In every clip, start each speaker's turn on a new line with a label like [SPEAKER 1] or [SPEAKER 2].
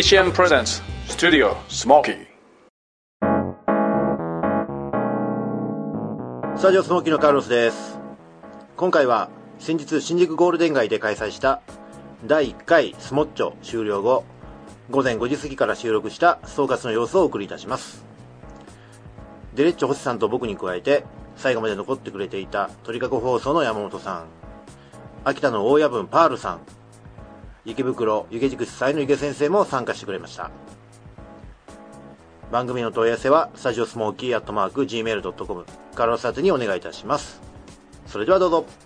[SPEAKER 1] TCM Presents Studio Smoky。
[SPEAKER 2] スタジオスモーキーのカルロスです。今回は先日新宿ゴールデン街で開催した第1回スモッチョ終了後、午前5時過ぎから収録した総括の様子をお送りいたします。デレッチョ星さんと僕に加えて最後まで残ってくれていた鳥かご放送の山本さん、秋田の大夜分パールさん、池袋湯気塾主催の湯気先生も参加してくれました。番組の問い合わせはスタジオスモーキー@gmail.com カルロス宛てにお願いいたします。それではどうぞ。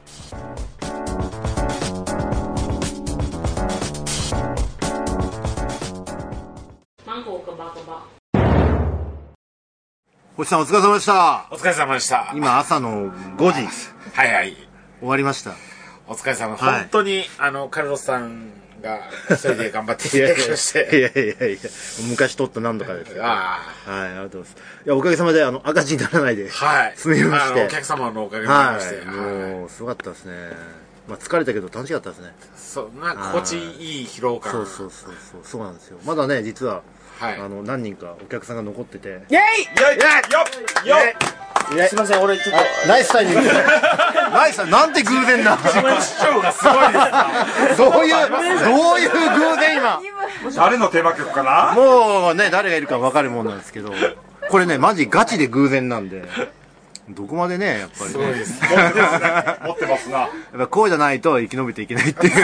[SPEAKER 2] 星さんお疲れ様でした。
[SPEAKER 3] お疲れ様でした。
[SPEAKER 2] 今朝の5時
[SPEAKER 3] はいはい。
[SPEAKER 2] 終わりました。
[SPEAKER 3] お疲れ様。
[SPEAKER 2] はい、
[SPEAKER 3] 本当にカルロスさんが一人で頑張っていただきまして。
[SPEAKER 2] いや昔撮った何度かですよ。
[SPEAKER 3] あ
[SPEAKER 2] あ、はい、ありがとうございます。いや、おかげさまで赤字にならないで、
[SPEAKER 3] はい、
[SPEAKER 2] 済みまして、
[SPEAKER 3] お客様のおかげになりまして、
[SPEAKER 2] はい、もうすごかったですね。まあ疲れたけど楽しかったですね。
[SPEAKER 3] そう、なんか心地いい疲労感。
[SPEAKER 2] そうなんですよ。まだね、実は、
[SPEAKER 3] はい、
[SPEAKER 2] 何人かお客さんが残ってて。
[SPEAKER 3] イェイすいません、俺ちょっと
[SPEAKER 2] ナイスタイミングナイスタイミング、なんて偶然だ。
[SPEAKER 3] 自分主張がすごいです
[SPEAKER 2] どういう偶然今。
[SPEAKER 3] 誰のテーマ曲かな。
[SPEAKER 2] もうね、誰がいるか分かるもんなんですけど、これねマジガチで偶然なんで、どこまでねやっぱりね、
[SPEAKER 3] すごいですね。持ってますな。
[SPEAKER 2] やっぱこうじゃないと生き延びていけないっていう。い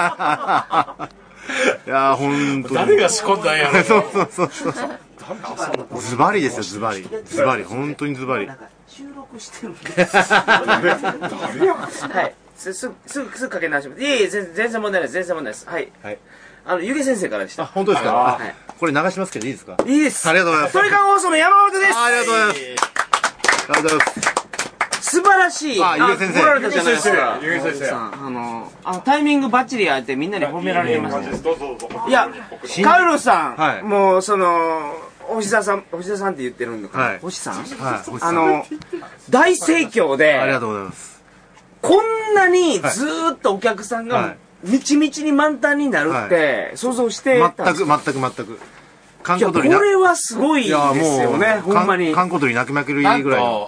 [SPEAKER 2] やー本当に
[SPEAKER 3] 誰が仕込んだんやろ。
[SPEAKER 2] そうズバリですよ、ズバリ本当にズバリ。
[SPEAKER 4] 収録してるんですはいすぐかけ直します。いえ全然問題ないです。全然問題ないです。はい、湯気先生からでした。
[SPEAKER 2] あ、本当ですか。
[SPEAKER 4] はい、
[SPEAKER 2] これ流しますけどいいですか。
[SPEAKER 4] いいです。
[SPEAKER 2] ありがとうございます。
[SPEAKER 4] 鳥かご放送の山本です。
[SPEAKER 2] ありがとうございます。ありがとうございます。
[SPEAKER 4] 素晴らしい。
[SPEAKER 2] 湯気先生。
[SPEAKER 4] 来られたじゃないですか。
[SPEAKER 3] 湯気先生。
[SPEAKER 4] タイミングバッチリやってみんなに褒められてました。
[SPEAKER 3] どうぞ。
[SPEAKER 4] いや、カルロスさん、
[SPEAKER 2] はい、
[SPEAKER 4] もう星田さんって言ってるんだから、はい、星さん、はい、大盛況で、
[SPEAKER 2] ありがとうございます。こ
[SPEAKER 4] んなにずーっとお客さんがみちみちに満タンになるって想像してたんですか。
[SPEAKER 2] 全く。
[SPEAKER 4] これはすごいですよね、ほんまに。
[SPEAKER 2] 観光鳥泣きまくるぐらいの。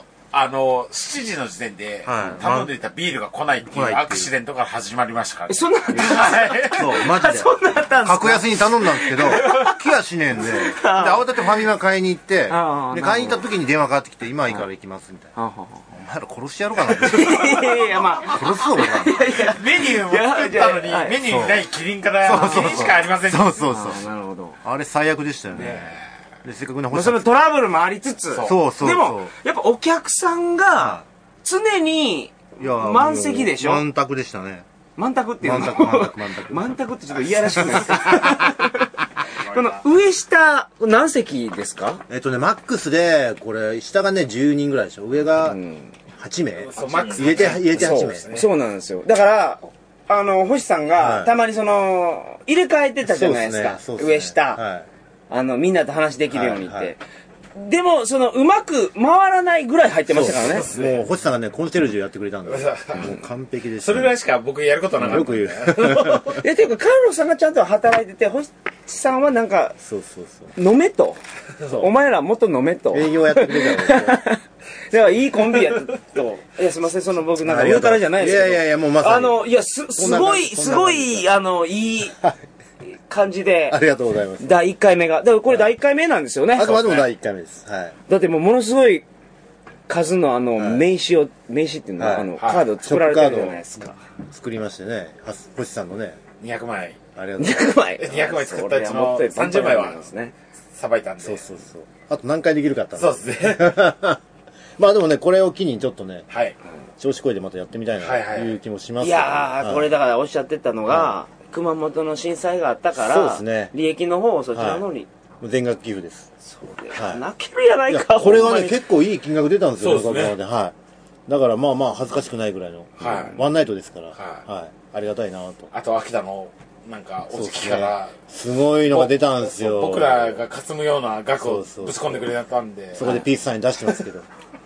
[SPEAKER 3] 7時の時点で頼んでいたビールが来ないっていうアクシデントから始まりましたから。
[SPEAKER 4] そんなあったんですか。
[SPEAKER 2] そう、マジで。
[SPEAKER 4] そんなあったんですか。
[SPEAKER 2] 格安に頼んだんですけど、来やしねえんで、慌ててファミマ買いに行って、で買いに行った時に電話かかってきて、今いいから行きますみたいな。お前ら殺してやろうかなって。
[SPEAKER 4] いやまあ
[SPEAKER 3] 殺すぞ俺ら。メニューも作ったのにメニューにないキリンからキリンしかありません。
[SPEAKER 2] そう。
[SPEAKER 4] なるほど。
[SPEAKER 2] あれ最悪でしたよね。でせっかくね、
[SPEAKER 4] そのトラブルもありつつ、
[SPEAKER 2] そう
[SPEAKER 4] でもやっぱお客さんが常に満席でしょ。
[SPEAKER 2] 満卓でしたね。
[SPEAKER 4] 満卓っていうの。満卓ってちょっといやらしくないですか。この上下何席ですか。
[SPEAKER 2] マックスでこれ下がね10人ぐらいでしょ。上が8名。入れて8名。
[SPEAKER 4] そうなんですよ。だから星さんがたまに入れ替えてたじゃないですか。上下。みんなと話できるようにって。でもうまく回らないぐらい入ってましたからね。
[SPEAKER 2] もう星さんがねコンシェルジュやってくれたんで、もう完璧でした。
[SPEAKER 3] それぐらいしか僕やることなかった。
[SPEAKER 2] よく言う。
[SPEAKER 4] ていうかカルロスさんがちゃんと働いてて、星さんはなんか飲めと、お前らもっと飲めと
[SPEAKER 2] 営業やってくれたら。
[SPEAKER 4] だからいいコンビやと。いやすみません、僕なんか言うからじゃないですけど。
[SPEAKER 2] いやもうまさに。
[SPEAKER 4] いやすごいいい感じで。
[SPEAKER 2] ありがとうございます。
[SPEAKER 4] 第1回目が。だからこれ第1回目なんですよね。
[SPEAKER 2] あくまでも第1回目です。はい。
[SPEAKER 4] だってものすごい数の名刺っていうのカード作られてるじゃないですか。
[SPEAKER 2] 作りましてね。星さんのね。
[SPEAKER 3] 200枚。
[SPEAKER 2] ありがとうございます。
[SPEAKER 3] 200枚作ったうちの30枚はさばいたんで。
[SPEAKER 2] そう。あと何回できるかったんで。
[SPEAKER 3] そうですね。
[SPEAKER 2] まあでもね、これを機にちょっとね、調子こいでまたやってみたいなという気もします。
[SPEAKER 4] いやー、これだからおっしゃってたのが、熊本の震災があったから、利益の方をそちらの方に。
[SPEAKER 2] 全額寄付です。
[SPEAKER 4] そうです。泣けるやないか。
[SPEAKER 2] これがね、結構いい金額出たんですよ、だからまあ恥ずかしくないぐらいの。ワンナイトですから。ありがたいなと。
[SPEAKER 3] あと秋田の、なんかおじきから
[SPEAKER 2] すごいのが出たんですよ。
[SPEAKER 3] 僕らがかすむような額をぶち込んでくれたんで、
[SPEAKER 2] そこでピースサイン出してますけど。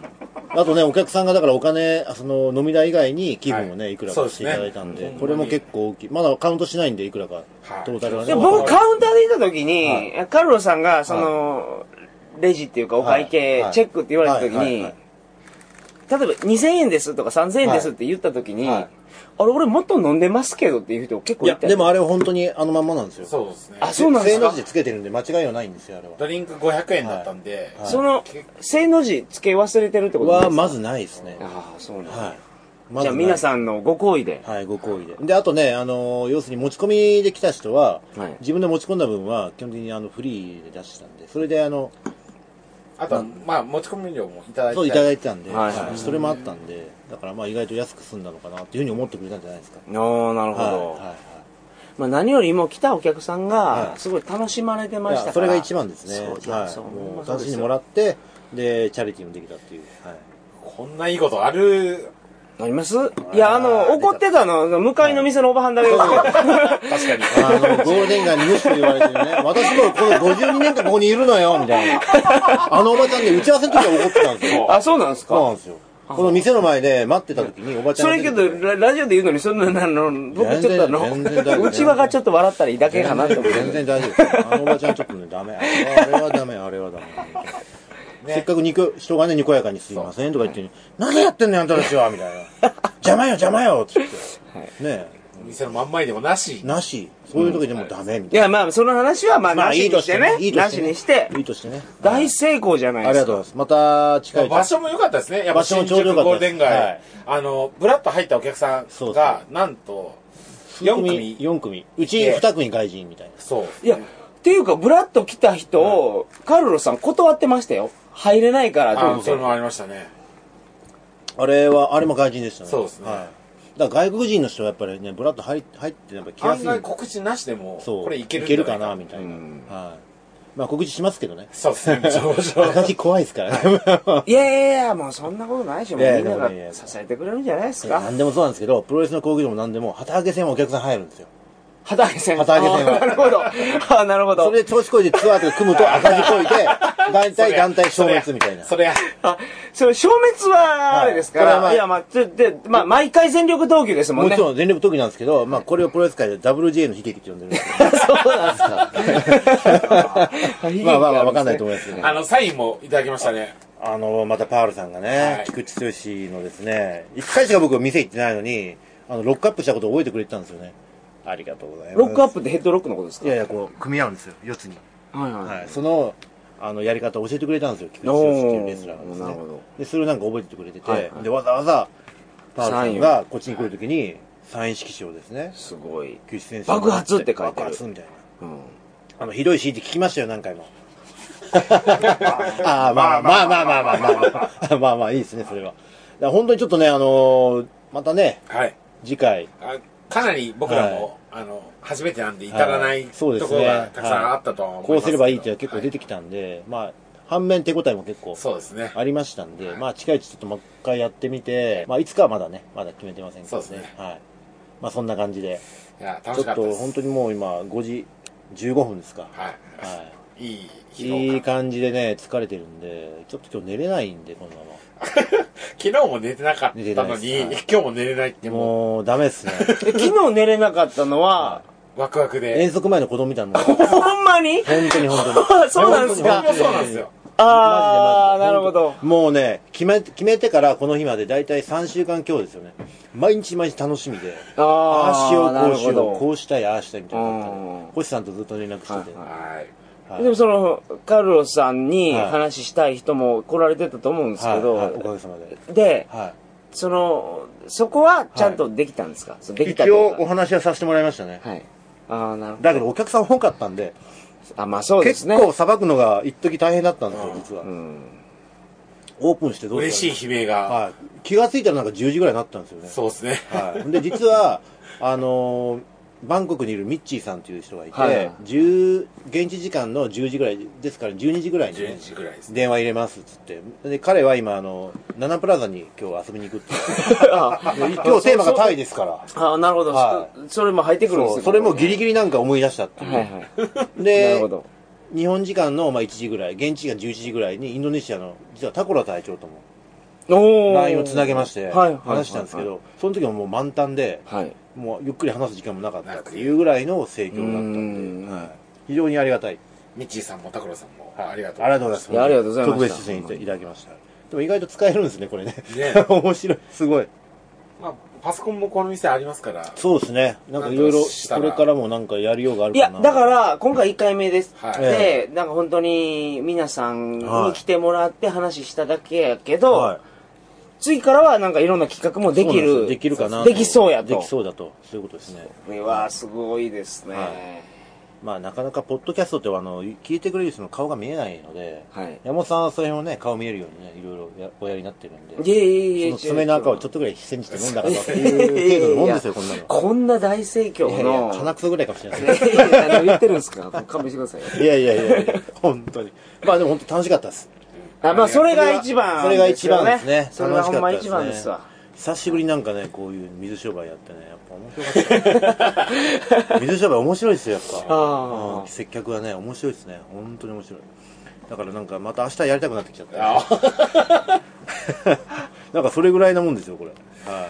[SPEAKER 2] あとね、お客さんがだからお金、飲み代以外に寄付もね、いくらかしていただいたんで、これも結構大きい。まだカウントしないんで、いくらか、トータルはね。
[SPEAKER 4] 僕カウンターでいた時に、カルロさんが、レジっていうかお会計、チェックって言われた時に、例えば2000円ですとか3000円ですって言った時に、あれ、俺もっと飲んでますけどっていう人結構いた。
[SPEAKER 2] でもあれは本当にあのまんまなんですよ。
[SPEAKER 3] そうですね。
[SPEAKER 4] あ、そうなんですか。
[SPEAKER 2] 正の字でつけてるんで間違いはないんですよ、あれは。
[SPEAKER 3] ドリンク500円だったんで。
[SPEAKER 4] その、正の字付け忘れてるってことですか？
[SPEAKER 2] は、まずないですね。
[SPEAKER 4] ああ、そうなんですね。
[SPEAKER 2] はい。
[SPEAKER 4] じゃあ皆さんのご厚意で。
[SPEAKER 2] はい、ご厚意で。で、あとね、要するに持ち込みで来た人は、自分で持ち込んだ分は基本的にフリーで出したんで、それで
[SPEAKER 3] あとは、まあ、持ち込み料もいただいて。
[SPEAKER 2] そう、いただいてたんで、それもあったんで、だからまあ意外と安く済んだのかなっていうふうに思ってくれたんじゃないですか。
[SPEAKER 4] ああ、なるほど。まあ何よりも来たお客さんが、すごい楽しまれてましたから。
[SPEAKER 2] それが一番ですね。
[SPEAKER 4] そう。
[SPEAKER 2] もう楽しんでもらって、で、チャリティーもできたっていう。
[SPEAKER 3] こんないいことある。
[SPEAKER 4] あります？いや、怒ってたの、向かいの店のおばはんだけど。確かに。
[SPEAKER 2] ゴールデン街に無視と言われてるね。私もこの52年間ここにいるのよ、みたいな。あのおばちゃんで打ち合わせの時は怒ってたんですよ。
[SPEAKER 4] あ、そうなんですか？
[SPEAKER 2] そうなんですよ。この店の前で待ってた時におばちゃんが。
[SPEAKER 4] それけど、ラジオで言うのに、そんな、僕ちょっと内輪がちょっと笑ったらいいだけかなと思って。
[SPEAKER 2] 全然大丈夫です。あのおばちゃんちょっとね、ダメ。あれはダメ、あれはダメ。せっかく人がね、にこやかにすいませんとか言って、何やってんのよ、あんたたちはみたいな。邪魔よって言って。ね
[SPEAKER 3] 店の真ん前でもなし。
[SPEAKER 2] そういう時でもダメみたいな。
[SPEAKER 4] いや、まあ、その話は、まあ、なしにしてね。なしにして。
[SPEAKER 2] いいとしてね。
[SPEAKER 4] 大成功じゃないですか。
[SPEAKER 2] ありがとうございます。また近い。
[SPEAKER 3] 場所も良かったですね。やっぱ新宿ゴールデン街。ブラッと入ったお客さんが、なんと、
[SPEAKER 2] 4組。うち2組外人みたいな。
[SPEAKER 3] そう。
[SPEAKER 4] いや、っていうか、ブラッと来た人を、カルロさん断ってましたよ。入れないからって言って。
[SPEAKER 3] それもありましたね。
[SPEAKER 2] あれも外人でしたね。
[SPEAKER 3] そうですね。
[SPEAKER 2] だから外国人の人はやっぱりね、ブラッと入ってやっぱ来やすい。
[SPEAKER 3] 案外告知なしでも、これいけ
[SPEAKER 2] るかな、みたいな。まあ告知しますけどね。
[SPEAKER 3] そうですね。
[SPEAKER 2] 私怖いですからね。
[SPEAKER 4] いや、もうそんなことないし、もうみんなが支えてくれるんじゃないですか。
[SPEAKER 2] なんでもそうなんですけど、プロレスの講義でもなんでも、旗揚げ戦はお客さん入るんですよ。
[SPEAKER 4] 旗揚げ戦は。
[SPEAKER 2] な
[SPEAKER 4] るほど。なるほど。
[SPEAKER 2] それで調子こいでツアーとか組むと赤字こいで、団体消滅みたいな。
[SPEAKER 3] それ
[SPEAKER 4] 消滅は、あれですから。いや、まあ、毎回全力投球ですもんね。
[SPEAKER 2] もちろん全力投球なんですけど、まあ、これをプロレス界で WJ の悲劇って呼んでるんですけど。
[SPEAKER 4] そうなんですか。
[SPEAKER 2] まあ、わかんないと思いますけど。
[SPEAKER 3] サインもいただきましたね。
[SPEAKER 2] またパールさんがね、菊池剛のですね、一回しか僕店行ってないのに、ロックアップしたことを覚えてくれてたんですよね。ありがとうございます。
[SPEAKER 4] ロックアップってヘッドロックのことですか？
[SPEAKER 2] いや、こう、組み合うんですよ、四つに。その、やり方を教えてくれたんですよ、菊池剛っていうレスラーがですね。で、それをなんか覚えててくれてて、で、わざわざ、パールさんがこっちに来るときに、サイン色紙をですね。
[SPEAKER 4] すごい。
[SPEAKER 2] 菊池先生。
[SPEAKER 4] 爆発って書いてある。
[SPEAKER 2] 爆発みたいな。ひどいシーンって聞きましたよ、何回も。まあ、いいですね、それは。本当にちょっとね、またね、次回。
[SPEAKER 3] かなり僕らも、初めてなんで至らないところがたくさんあったとは思います。
[SPEAKER 2] こうすればいいっていうのは結構出てきたんで、まあ、反面手応えも結構ありましたんで、まあ、近いうちちょっともう一回やってみて、まあ、いつかはまだ決めてませんけどね。
[SPEAKER 3] そうですね。
[SPEAKER 2] はい。まあ、そんな感じで。
[SPEAKER 3] いや、楽しかったです。
[SPEAKER 2] ちょっと本当にもう今、5時15分ですか。
[SPEAKER 3] はい。
[SPEAKER 2] いい感じでね、疲れてるんで、ちょっと今日寝れないんで、このまま。
[SPEAKER 3] 昨日も寝てなかったのに、今日も寝れないって
[SPEAKER 2] もう、ダメっすね。
[SPEAKER 4] 昨日寝れなかったのは、
[SPEAKER 3] ワクワクで。
[SPEAKER 2] 遠足前の子供みたいな。
[SPEAKER 4] ほんまに
[SPEAKER 2] 本当に。
[SPEAKER 4] そうなんですか。
[SPEAKER 3] そうなんですよ。
[SPEAKER 4] なるほど。
[SPEAKER 2] もうね、決めてからこの日までだいたい3週間強ですよね。毎日楽しみで。ああしよう、こうしよう、こうしたい、ああしたいみたいな。星さんとずっと連絡してて。
[SPEAKER 4] でもカルロスさんに話したい人も来られてたと思うんですけど、
[SPEAKER 2] おかげさまで。
[SPEAKER 4] で、そこはちゃんとできたんですか？
[SPEAKER 2] 一応お話はさせてもらいましたね。
[SPEAKER 4] はい。なるほど。
[SPEAKER 2] だけどお客さん多かったんで、
[SPEAKER 4] まあそうですね。
[SPEAKER 2] 結構さばくのが一時大変だったんですよ、実は。オープンしてどう
[SPEAKER 3] 嬉しい悲鳴が。
[SPEAKER 2] 気がついたらなんか10時ぐらいになったんですよね。
[SPEAKER 3] そうですね。
[SPEAKER 2] で、実は、バンコクにいるミッチーさんという人がいて、現地時間の10時ぐらいですから12時ぐらいに、電話入れますっつって。で、彼は今、ナナプラザに今日遊びに行くって。今日テーマがタイですから。
[SPEAKER 4] なるほど。それも入ってくるんですよ。
[SPEAKER 2] それもギリギリなんか思い出したっていう。で、日本時間の1時ぐらい、現地時間11時ぐらいにインドネシアの、実はタコラ隊長とも LINE をつなげまして、
[SPEAKER 4] はい
[SPEAKER 2] 話したんですけど、その時はもう満タンで、
[SPEAKER 4] はい、
[SPEAKER 2] もうゆっくり話す時間もなかったっていうぐらいの盛況だったんで、はい、非常にありがたい。
[SPEAKER 3] ミッチーさんもタクロさんも、ありがとう
[SPEAKER 2] ございます。
[SPEAKER 4] ありがとうございます。
[SPEAKER 2] 特別出演いただきました。でも意外と使えるんですね、これね。面白い、すごい。
[SPEAKER 3] まあ、パソコンもこの店ありますから。
[SPEAKER 2] そうですね。なんかいろいろ、これからもなんかやりようがあるかな。
[SPEAKER 4] いや、だから、今回1回目です。で、なんか本当に皆さんに来てもらって話しただけやけど、次からはなんかいろんな企画もできる。
[SPEAKER 2] できるかな。
[SPEAKER 4] できそうやと。
[SPEAKER 2] できそうだと。そういうことですね。
[SPEAKER 4] これはすごいですね。
[SPEAKER 2] まあなかなかポッドキャストって聞いてくれる人の顔が見えないので、山本さんはそれをね、顔見えるようにね、いろいろおやりになってるんで、その爪の赤をちょっとぐらい煎じて飲んだかなっていう程度のもんですよ、こんなの。
[SPEAKER 4] こんな大盛況の。
[SPEAKER 2] 鼻くそぐらいかもしれないです
[SPEAKER 4] ね。何言ってるんですか？勘弁してください。
[SPEAKER 2] いや、本当に。まあでも本当楽しかったです。
[SPEAKER 4] まあそれが一番。
[SPEAKER 2] それが一番ですね。
[SPEAKER 4] それがほんま一番ですわ。
[SPEAKER 2] 久しぶりなんかね、こういう水商売やってね、やっぱ面白かった。水商売面白いですよ、やっぱ。接客はね、面白いですね。本当に面白い。だからなんかまた明日やりたくなってきちゃった。なんかそれぐらいなもんですよ、これ。
[SPEAKER 3] はい。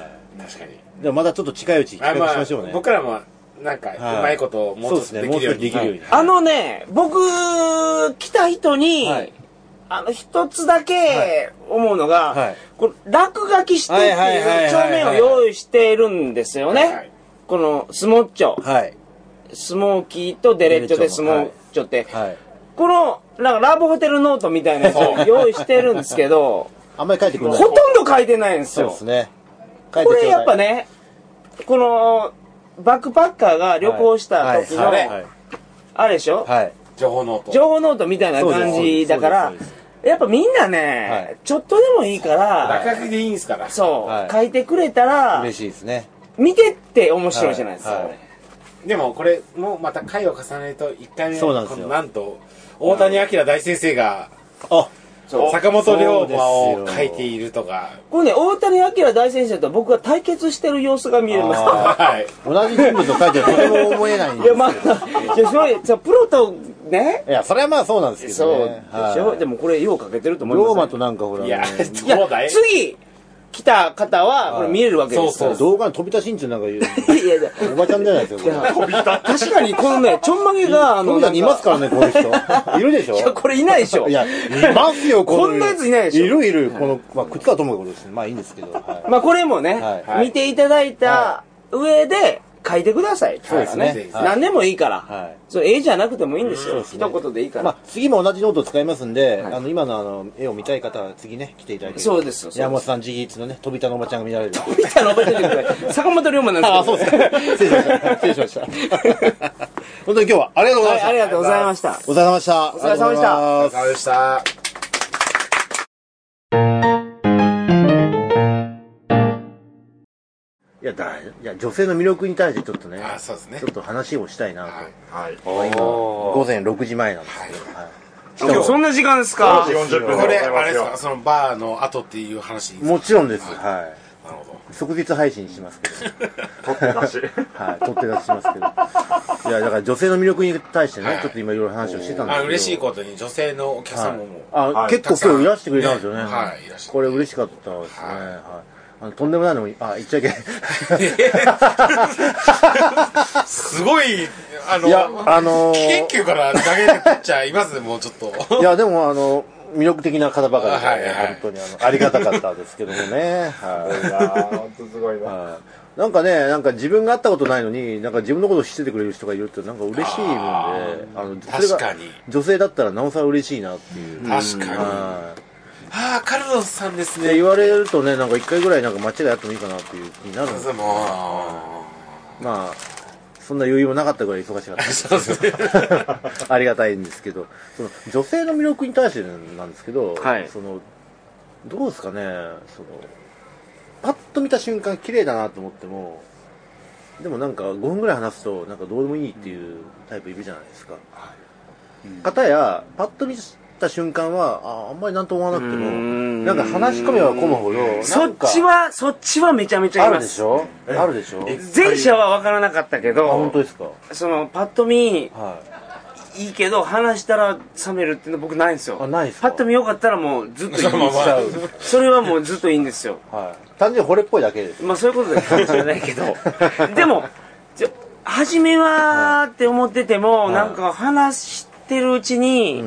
[SPEAKER 3] 確かに。
[SPEAKER 2] でもまたちょっと近いうちに企画しましょうね。
[SPEAKER 3] 僕らも、なんか、うまいことをもうちょっとできるように。
[SPEAKER 4] 僕、来た人に、一つだけ思うのが、これ落書きしてっていう帳面を用意しているんですよね。このスモッチョ。スモーキーとデレッチョでスモッチョって。この、なんかラブホテルノートみたいなやつを用意してるんですけど、
[SPEAKER 2] あんまり書いてくれない。
[SPEAKER 4] ほとんど書いてないんですよ。
[SPEAKER 2] そうですね。
[SPEAKER 4] これやっぱね、この、バックパッカーが旅行した時の、あれでしょ？
[SPEAKER 3] 情報ノート。
[SPEAKER 4] 情報ノートみたいな感じだから、やっぱみんなね、ちょっとでもいいから、
[SPEAKER 3] 落書きでいいんですから。
[SPEAKER 4] そう、書いてくれたら、
[SPEAKER 2] 嬉しいですね。
[SPEAKER 4] 見てって面白いじゃないですか。
[SPEAKER 3] でもこれもまた回を重ねると1回目
[SPEAKER 2] そうなんですよ。
[SPEAKER 3] なんと大谷明大先生が坂本龍馬を書いているとか。
[SPEAKER 4] これね、大谷明大先生と僕が対決してる様子が見えます。
[SPEAKER 2] 同じ人物と書いてるとても思えないんですけど。
[SPEAKER 4] いや、まあ、プロとね。
[SPEAKER 2] いや、それはまあそうなんですけどね。
[SPEAKER 4] そうでしょ。でもこれよう書けてると思います。
[SPEAKER 2] 龍馬となんかほら。
[SPEAKER 3] いや、
[SPEAKER 4] 次来た方はこれ見えるわけですよ。
[SPEAKER 2] 動画の飛び出しんちゅうなんか言う。おばちゃんじゃないですよ。
[SPEAKER 4] 確かにこのね、ちょんまげが
[SPEAKER 2] 飛び出いますからね、この人。いるでしょ？
[SPEAKER 4] いや、これいないでしょ。
[SPEAKER 2] いや、いますよ、
[SPEAKER 4] こんなやついないでしょ。
[SPEAKER 2] いる。この、まあ、口からともかくことですね。まあいいんですけど。
[SPEAKER 4] まあこれもね、見ていただいた上で、書いてください。
[SPEAKER 2] そうですね。
[SPEAKER 4] 何でもいいから。そう、絵じゃなくてもいいんですよ。一言でいいから。
[SPEAKER 2] まあ、次も同じノートを使いますんで、今の絵を見たい方は次ね、来ていただいて。
[SPEAKER 4] そうです。
[SPEAKER 2] 山本さん直筆のね、飛び田のおばちゃんが見られる。
[SPEAKER 4] 飛び田のおばちゃんって坂本龍馬なんですけど。
[SPEAKER 2] あ、そうですか。失礼しました。本当に今日はありがとうございました。
[SPEAKER 4] ありがとうございました。
[SPEAKER 2] お疲れ様でした。
[SPEAKER 4] お疲れ様でした。
[SPEAKER 3] お疲れ様でした。
[SPEAKER 2] いや、女性の魅力に対してちょっとね、
[SPEAKER 3] そうですね。
[SPEAKER 2] ちょっと話をしたいなと。
[SPEAKER 3] 今、
[SPEAKER 2] 午前6時前なんですけど。
[SPEAKER 4] 今日そんな時間ですか？
[SPEAKER 3] これ、あれですか、そのバーの後っていう話
[SPEAKER 2] もちろんです。はい。
[SPEAKER 3] なるほど。
[SPEAKER 2] 即日配信しますけど。
[SPEAKER 1] 取って出し。
[SPEAKER 2] はい、取って出ししますけど。いや、だから女性の魅力に対してね、ちょっと今いろいろ話をしてたんですけど。
[SPEAKER 3] 嬉しいことに女性のお客様も。
[SPEAKER 2] 結構今日いらしてくれたんですよね。
[SPEAKER 3] はい、いらっしゃる。
[SPEAKER 2] これ嬉しかったですね。はい。とんでもないのも、言っちゃいけない。
[SPEAKER 3] すごい、
[SPEAKER 2] いや、
[SPEAKER 3] 研究から投げてピッチャーいますね、もうちょっと。
[SPEAKER 2] いや、でも、魅力的な方ばかりで、本当にありがたかったですけどもね。
[SPEAKER 1] 本当すごいな。
[SPEAKER 2] なんかね、なんか自分が会ったことないのに、なんか自分のことを知っててくれる人がいるってなんか嬉しいもんで、
[SPEAKER 3] 確かに。
[SPEAKER 2] 女性だったらなおさら嬉しいなっていう。
[SPEAKER 3] 確かに。カルロスさんですね。
[SPEAKER 2] 言われるとね、なんか一回ぐらいなんか間違いあってもいいかなっていう気になるんですけど。まあ、そんな余裕もなかったぐらい忙しかったですけど。ありがたいんですけど、その女性の魅力に対してなんですけど、どうですかね、パッと見た瞬間綺麗だなと思っても、でもなんか5分ぐらい話すとなんかどうでもいいっていうタイプいるじゃないですか。片やパッと見た瞬間はあんまりなんと思わなくてもなんか話し込めば込むほど
[SPEAKER 4] そっちはめちゃめちゃいます。
[SPEAKER 2] あるでしょ。
[SPEAKER 4] 前者は分からなかったけど、
[SPEAKER 2] 本当ですか。
[SPEAKER 4] パッと見、 いいけど話したら冷めるっていうのは僕ないんですよ。
[SPEAKER 2] ないですか。
[SPEAKER 4] パッと見よかったらもうずっといいんですよ。それはもうずっといいんですよ。
[SPEAKER 2] はい。単純に惚れっぽいだけです。
[SPEAKER 4] まあそういうことかもしれないけどでも初めはって思ってても、なんか話してるうちに、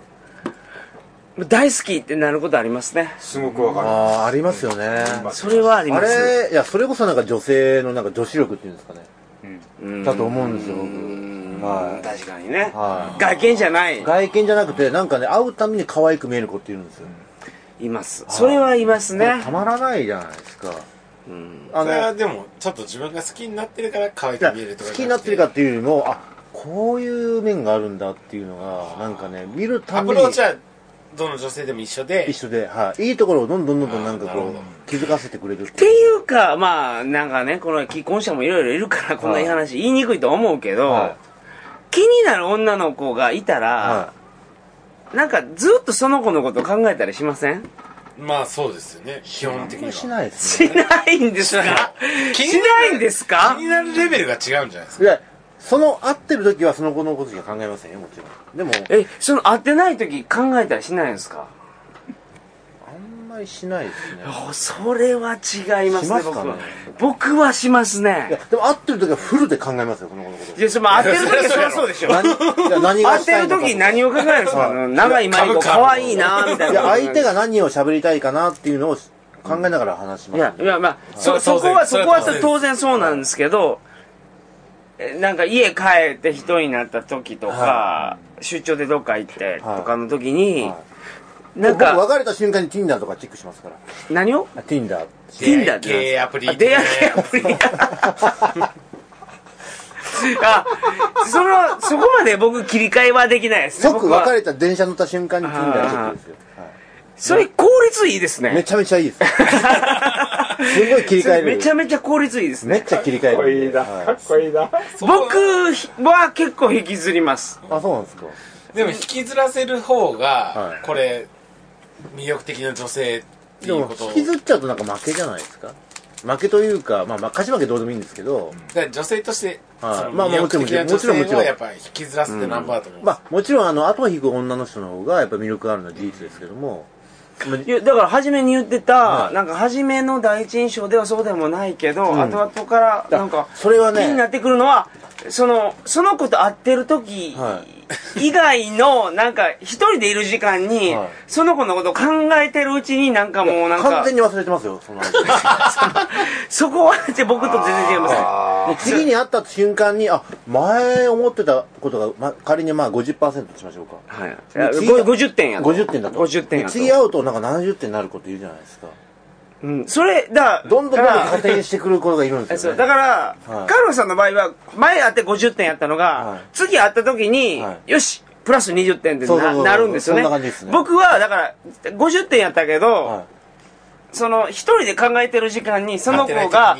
[SPEAKER 4] 大好きってなることありますね。
[SPEAKER 1] すごくわかる。
[SPEAKER 2] ありますよね。
[SPEAKER 4] それはあります。
[SPEAKER 2] いや、それこそなんか女性のなんか女子力っていうんですかね。だと思うんですよ、僕。
[SPEAKER 4] 確かにね。外見じゃない。
[SPEAKER 2] 外見じゃなくて、なんかね、会うたびに可愛く見える子っているんですよ。
[SPEAKER 4] います。それはいますね。
[SPEAKER 2] たまらないじゃないですか。
[SPEAKER 3] それはでもちょっと自分が好きになってるから可愛く見えるとか。
[SPEAKER 2] 好きになってるかっていうよりも、こういう面があるんだっていうのがなんかね、見るたびに
[SPEAKER 3] アプローチはどの女性でも一緒で、
[SPEAKER 2] いいところをどんどんなんかこう気づかせてくれる
[SPEAKER 4] っていうか、まあなんかね、この既婚者もいろいろいるからこんないい話言いにくいと思うけど、気になる女の子がいたら、なんかずっとその子のこと考えたりしません？
[SPEAKER 3] まあそうですよね、基本的には。
[SPEAKER 2] しないです
[SPEAKER 4] ね。しないんですか？しないんですか？
[SPEAKER 3] 気になるレベルが違うんじゃないですか。
[SPEAKER 2] いや、その会ってる時はその子のことしか考えませんよ、もちろん。でも、
[SPEAKER 4] その会ってない時考えたりしないんですか？
[SPEAKER 2] あんまりしないですね。
[SPEAKER 4] それは違いますね、僕はしますね。
[SPEAKER 2] いや、でも会ってる時はフルで考えますよ、この子のこと。
[SPEAKER 4] いや、会ってる時はそりゃそうでしょ。会ってる時何を考えるんですか？長井真理子可愛いなみたいな。
[SPEAKER 2] いや、相手が何を喋りたいかなっていうのを考えながら話します。
[SPEAKER 4] いや、まあ、そこは当然そうなんですけど、なんか家帰って一人になった時とか、出張でどっか行ってとかの時に、
[SPEAKER 2] なんか僕別れた瞬間に Tinder とかチェックしますから。
[SPEAKER 4] 何を？
[SPEAKER 2] Tinder。
[SPEAKER 4] Tinder
[SPEAKER 3] 系アプリ。
[SPEAKER 4] 出会い系アプリ。そこまで僕切り替えはできないですね。
[SPEAKER 2] 即別れた電車乗った瞬間に Tinder チェックですよ。
[SPEAKER 4] それ効率いいですね。
[SPEAKER 2] めちゃめちゃいいです。すごい切り替える。
[SPEAKER 4] めちゃめちゃ効率いいですね。
[SPEAKER 2] めっちゃ切り替える。
[SPEAKER 1] かっこいいな。
[SPEAKER 4] 僕は結構引きずります。
[SPEAKER 2] そうなんですか。
[SPEAKER 3] でも引きずらせる方が、これ、魅力的な女性っていうことを。
[SPEAKER 2] 引きずっちゃうとなんか負けじゃないですか。負けというか、まあ勝ち負けどうでもいいんですけど。
[SPEAKER 3] 女性として、
[SPEAKER 2] まあもちろん
[SPEAKER 3] やっぱり引きずらせてナンバーだと思う。
[SPEAKER 2] まあもちろん後を引く女の人の方がやっぱ魅力があるのは事実ですけども。
[SPEAKER 4] いやだから初めに言ってた、なんか初めの第一印象ではそうでもないけど、後々からなんか
[SPEAKER 2] それはね
[SPEAKER 4] 気になってくるのはその子と会ってる時以外のなんか一人でいる時間に、その子のことを考えてるうちになんかもうなんか
[SPEAKER 2] 完全に忘れてますよ。
[SPEAKER 4] そこは僕と全然違います
[SPEAKER 2] ね。次に会った瞬間に前思ってたことが、仮にまあ 50% としましょうか。
[SPEAKER 4] はい。50点やと。
[SPEAKER 2] 50点だと。
[SPEAKER 4] 50点やと。
[SPEAKER 2] 次会うとなんか70点になる子っているじゃないですか。
[SPEAKER 4] それ
[SPEAKER 2] どんどん加点してくる子がいるんですよね。
[SPEAKER 4] だから、カルロスさんの場合は前会って50点やったのが、次会った時に、よしプラス20点ってなるんですよね。僕はだから50点やったけど、その一人で考えてる時間にその子が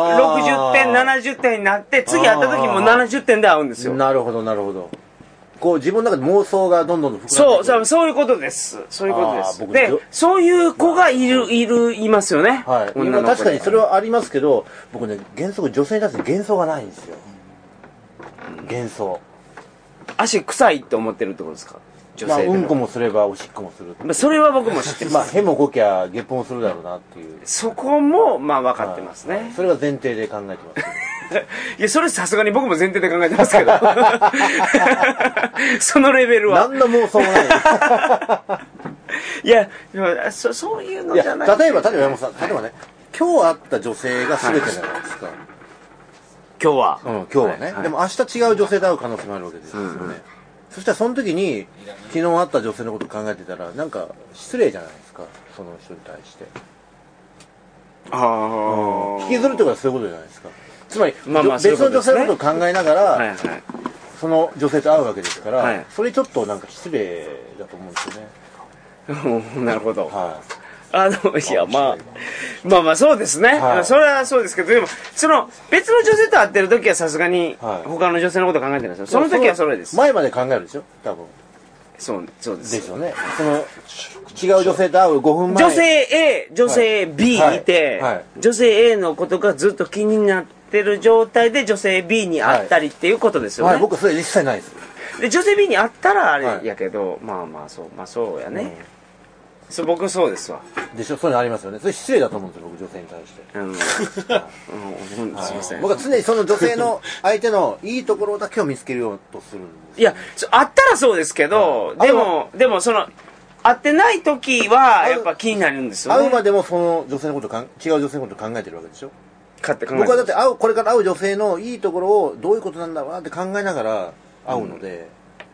[SPEAKER 4] 60点70点になって次会った時も70点で会うんですよ。
[SPEAKER 2] なるほどなるほど。こう自分の中で妄想がどんどん膨らんでくる。
[SPEAKER 4] そういうことです。そういうことです。で、そういう子がいますよね。
[SPEAKER 2] はい。確かにそれはありますけど、僕ね、原則女性に対して幻想がないんですよ。幻想。
[SPEAKER 4] 足臭いって思ってるってことですか？女性。
[SPEAKER 2] うんこもすればおしっこもする。
[SPEAKER 4] それは僕も知ってます。
[SPEAKER 2] へもこきゃゲップもするだろうなっていう。
[SPEAKER 4] そこもまあ分かってますね。
[SPEAKER 2] それは前提で考えてます。
[SPEAKER 4] いや、それさすがに僕も前提で考えてますけど。そのレベルは。
[SPEAKER 2] 何の妄想もない。
[SPEAKER 4] いや、そういうのじゃない。
[SPEAKER 2] 例えば山本さん、例えばね、今日会った女性が全てじゃないですか。
[SPEAKER 4] 今日は。
[SPEAKER 2] 今日はね。でも明日違う女性と会う可能性もあるわけですよね。そしたらその時に、昨日会った女性のことを考えてたら、なんか失礼じゃないですか、その人に対して。引きずるってことはそういうことじゃないですか。つまり、別の女性のことを考えながら、その女性と会うわけですから、それちょっとなんか失礼だと思うんですよね。
[SPEAKER 4] なるほど。いや、まあそうですね。それはそうですけど、でも、その、別の女性と会ってる時はさすがに、他の女性のことを考えてるんですよ。その時はそれです。
[SPEAKER 2] 前まで考えるでしょ多分。
[SPEAKER 4] そうです。
[SPEAKER 2] ですよね。その、違う女性と会う5分前。
[SPEAKER 4] 女性 A、女性 B いて、女性 A のことがずっと気になってる状態で女性 B に会ったりっていうことですよね。
[SPEAKER 2] 僕それ一切ないです。
[SPEAKER 4] で女性 B に会ったらあれやけど、まあそうやね、僕そうですわ。
[SPEAKER 2] でしょ、そういうのありますよね。それ失礼だと思うんですよ、僕女性に対して。
[SPEAKER 4] すいません。
[SPEAKER 2] 僕は常にその女性の相手のいいところだけを見つけようとするんです。
[SPEAKER 4] いや、会ったらそうですけど、でもその、会ってない時は、やっぱ気になるんですよね。
[SPEAKER 2] 会うまでもその女性のこと違う女性のこと考えてるわけでしょ。僕はだってこれから会う女性のいいところをどういうことなんだろうなって考えながら会うので、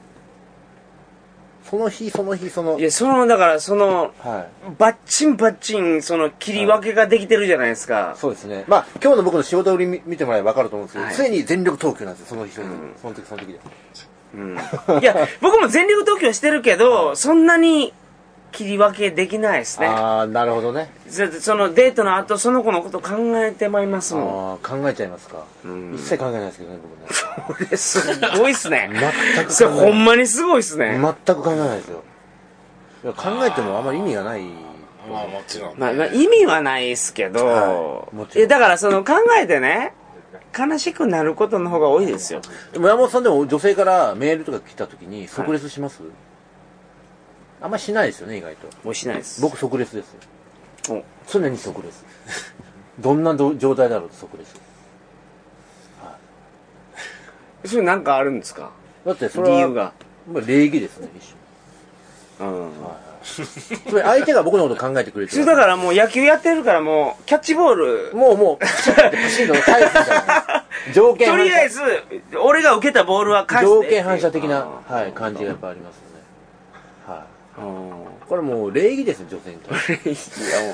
[SPEAKER 2] その日
[SPEAKER 4] いや、だからバッチン切り分けができてるじゃないですか。
[SPEAKER 2] そうですね。まあ今日の僕の仕事売り見てもらえば分かると思うんですけど、常に全力投球なんですよ、その日その時で。
[SPEAKER 4] いや、僕も全力投球はしてるけど、そんなに切り分けできないですね。
[SPEAKER 2] ああ、なるほどね。
[SPEAKER 4] そのデートの後、その子のこと考えてまいりますもん。
[SPEAKER 2] ああ、考えちゃいますか。一切考えないですけどね、僕ね。
[SPEAKER 4] それすごいっすね。
[SPEAKER 2] 全く
[SPEAKER 4] それほんまにすごいっすね。
[SPEAKER 2] 全く考えないですよ。考えてもあんまり意味がない。
[SPEAKER 3] まあもちろん。
[SPEAKER 4] まあ意味はないですけど、だから考えてね、悲しくなることの方が多いですよ。
[SPEAKER 2] でも山本さんでも女性からメールとか来た時に即レスします？あんまりしないですよね、意外と。
[SPEAKER 4] もうしないです。
[SPEAKER 2] 僕即レスですよ。常に即レス。どんな状態だろうと即レス。
[SPEAKER 4] それなんかあるんですか？
[SPEAKER 2] だってそれは理由が礼儀ですね、一緒。それ相手が僕のこと考えてくれてる。
[SPEAKER 4] だからもう野球やってるからもうキャッチボール
[SPEAKER 2] もうパシンと返すみたいな。条件反射。
[SPEAKER 4] とりあえず俺が受けたボールは返す。
[SPEAKER 2] 条件反射的な感じがやっぱありますよね。これもう礼儀ですよ、女性に対して。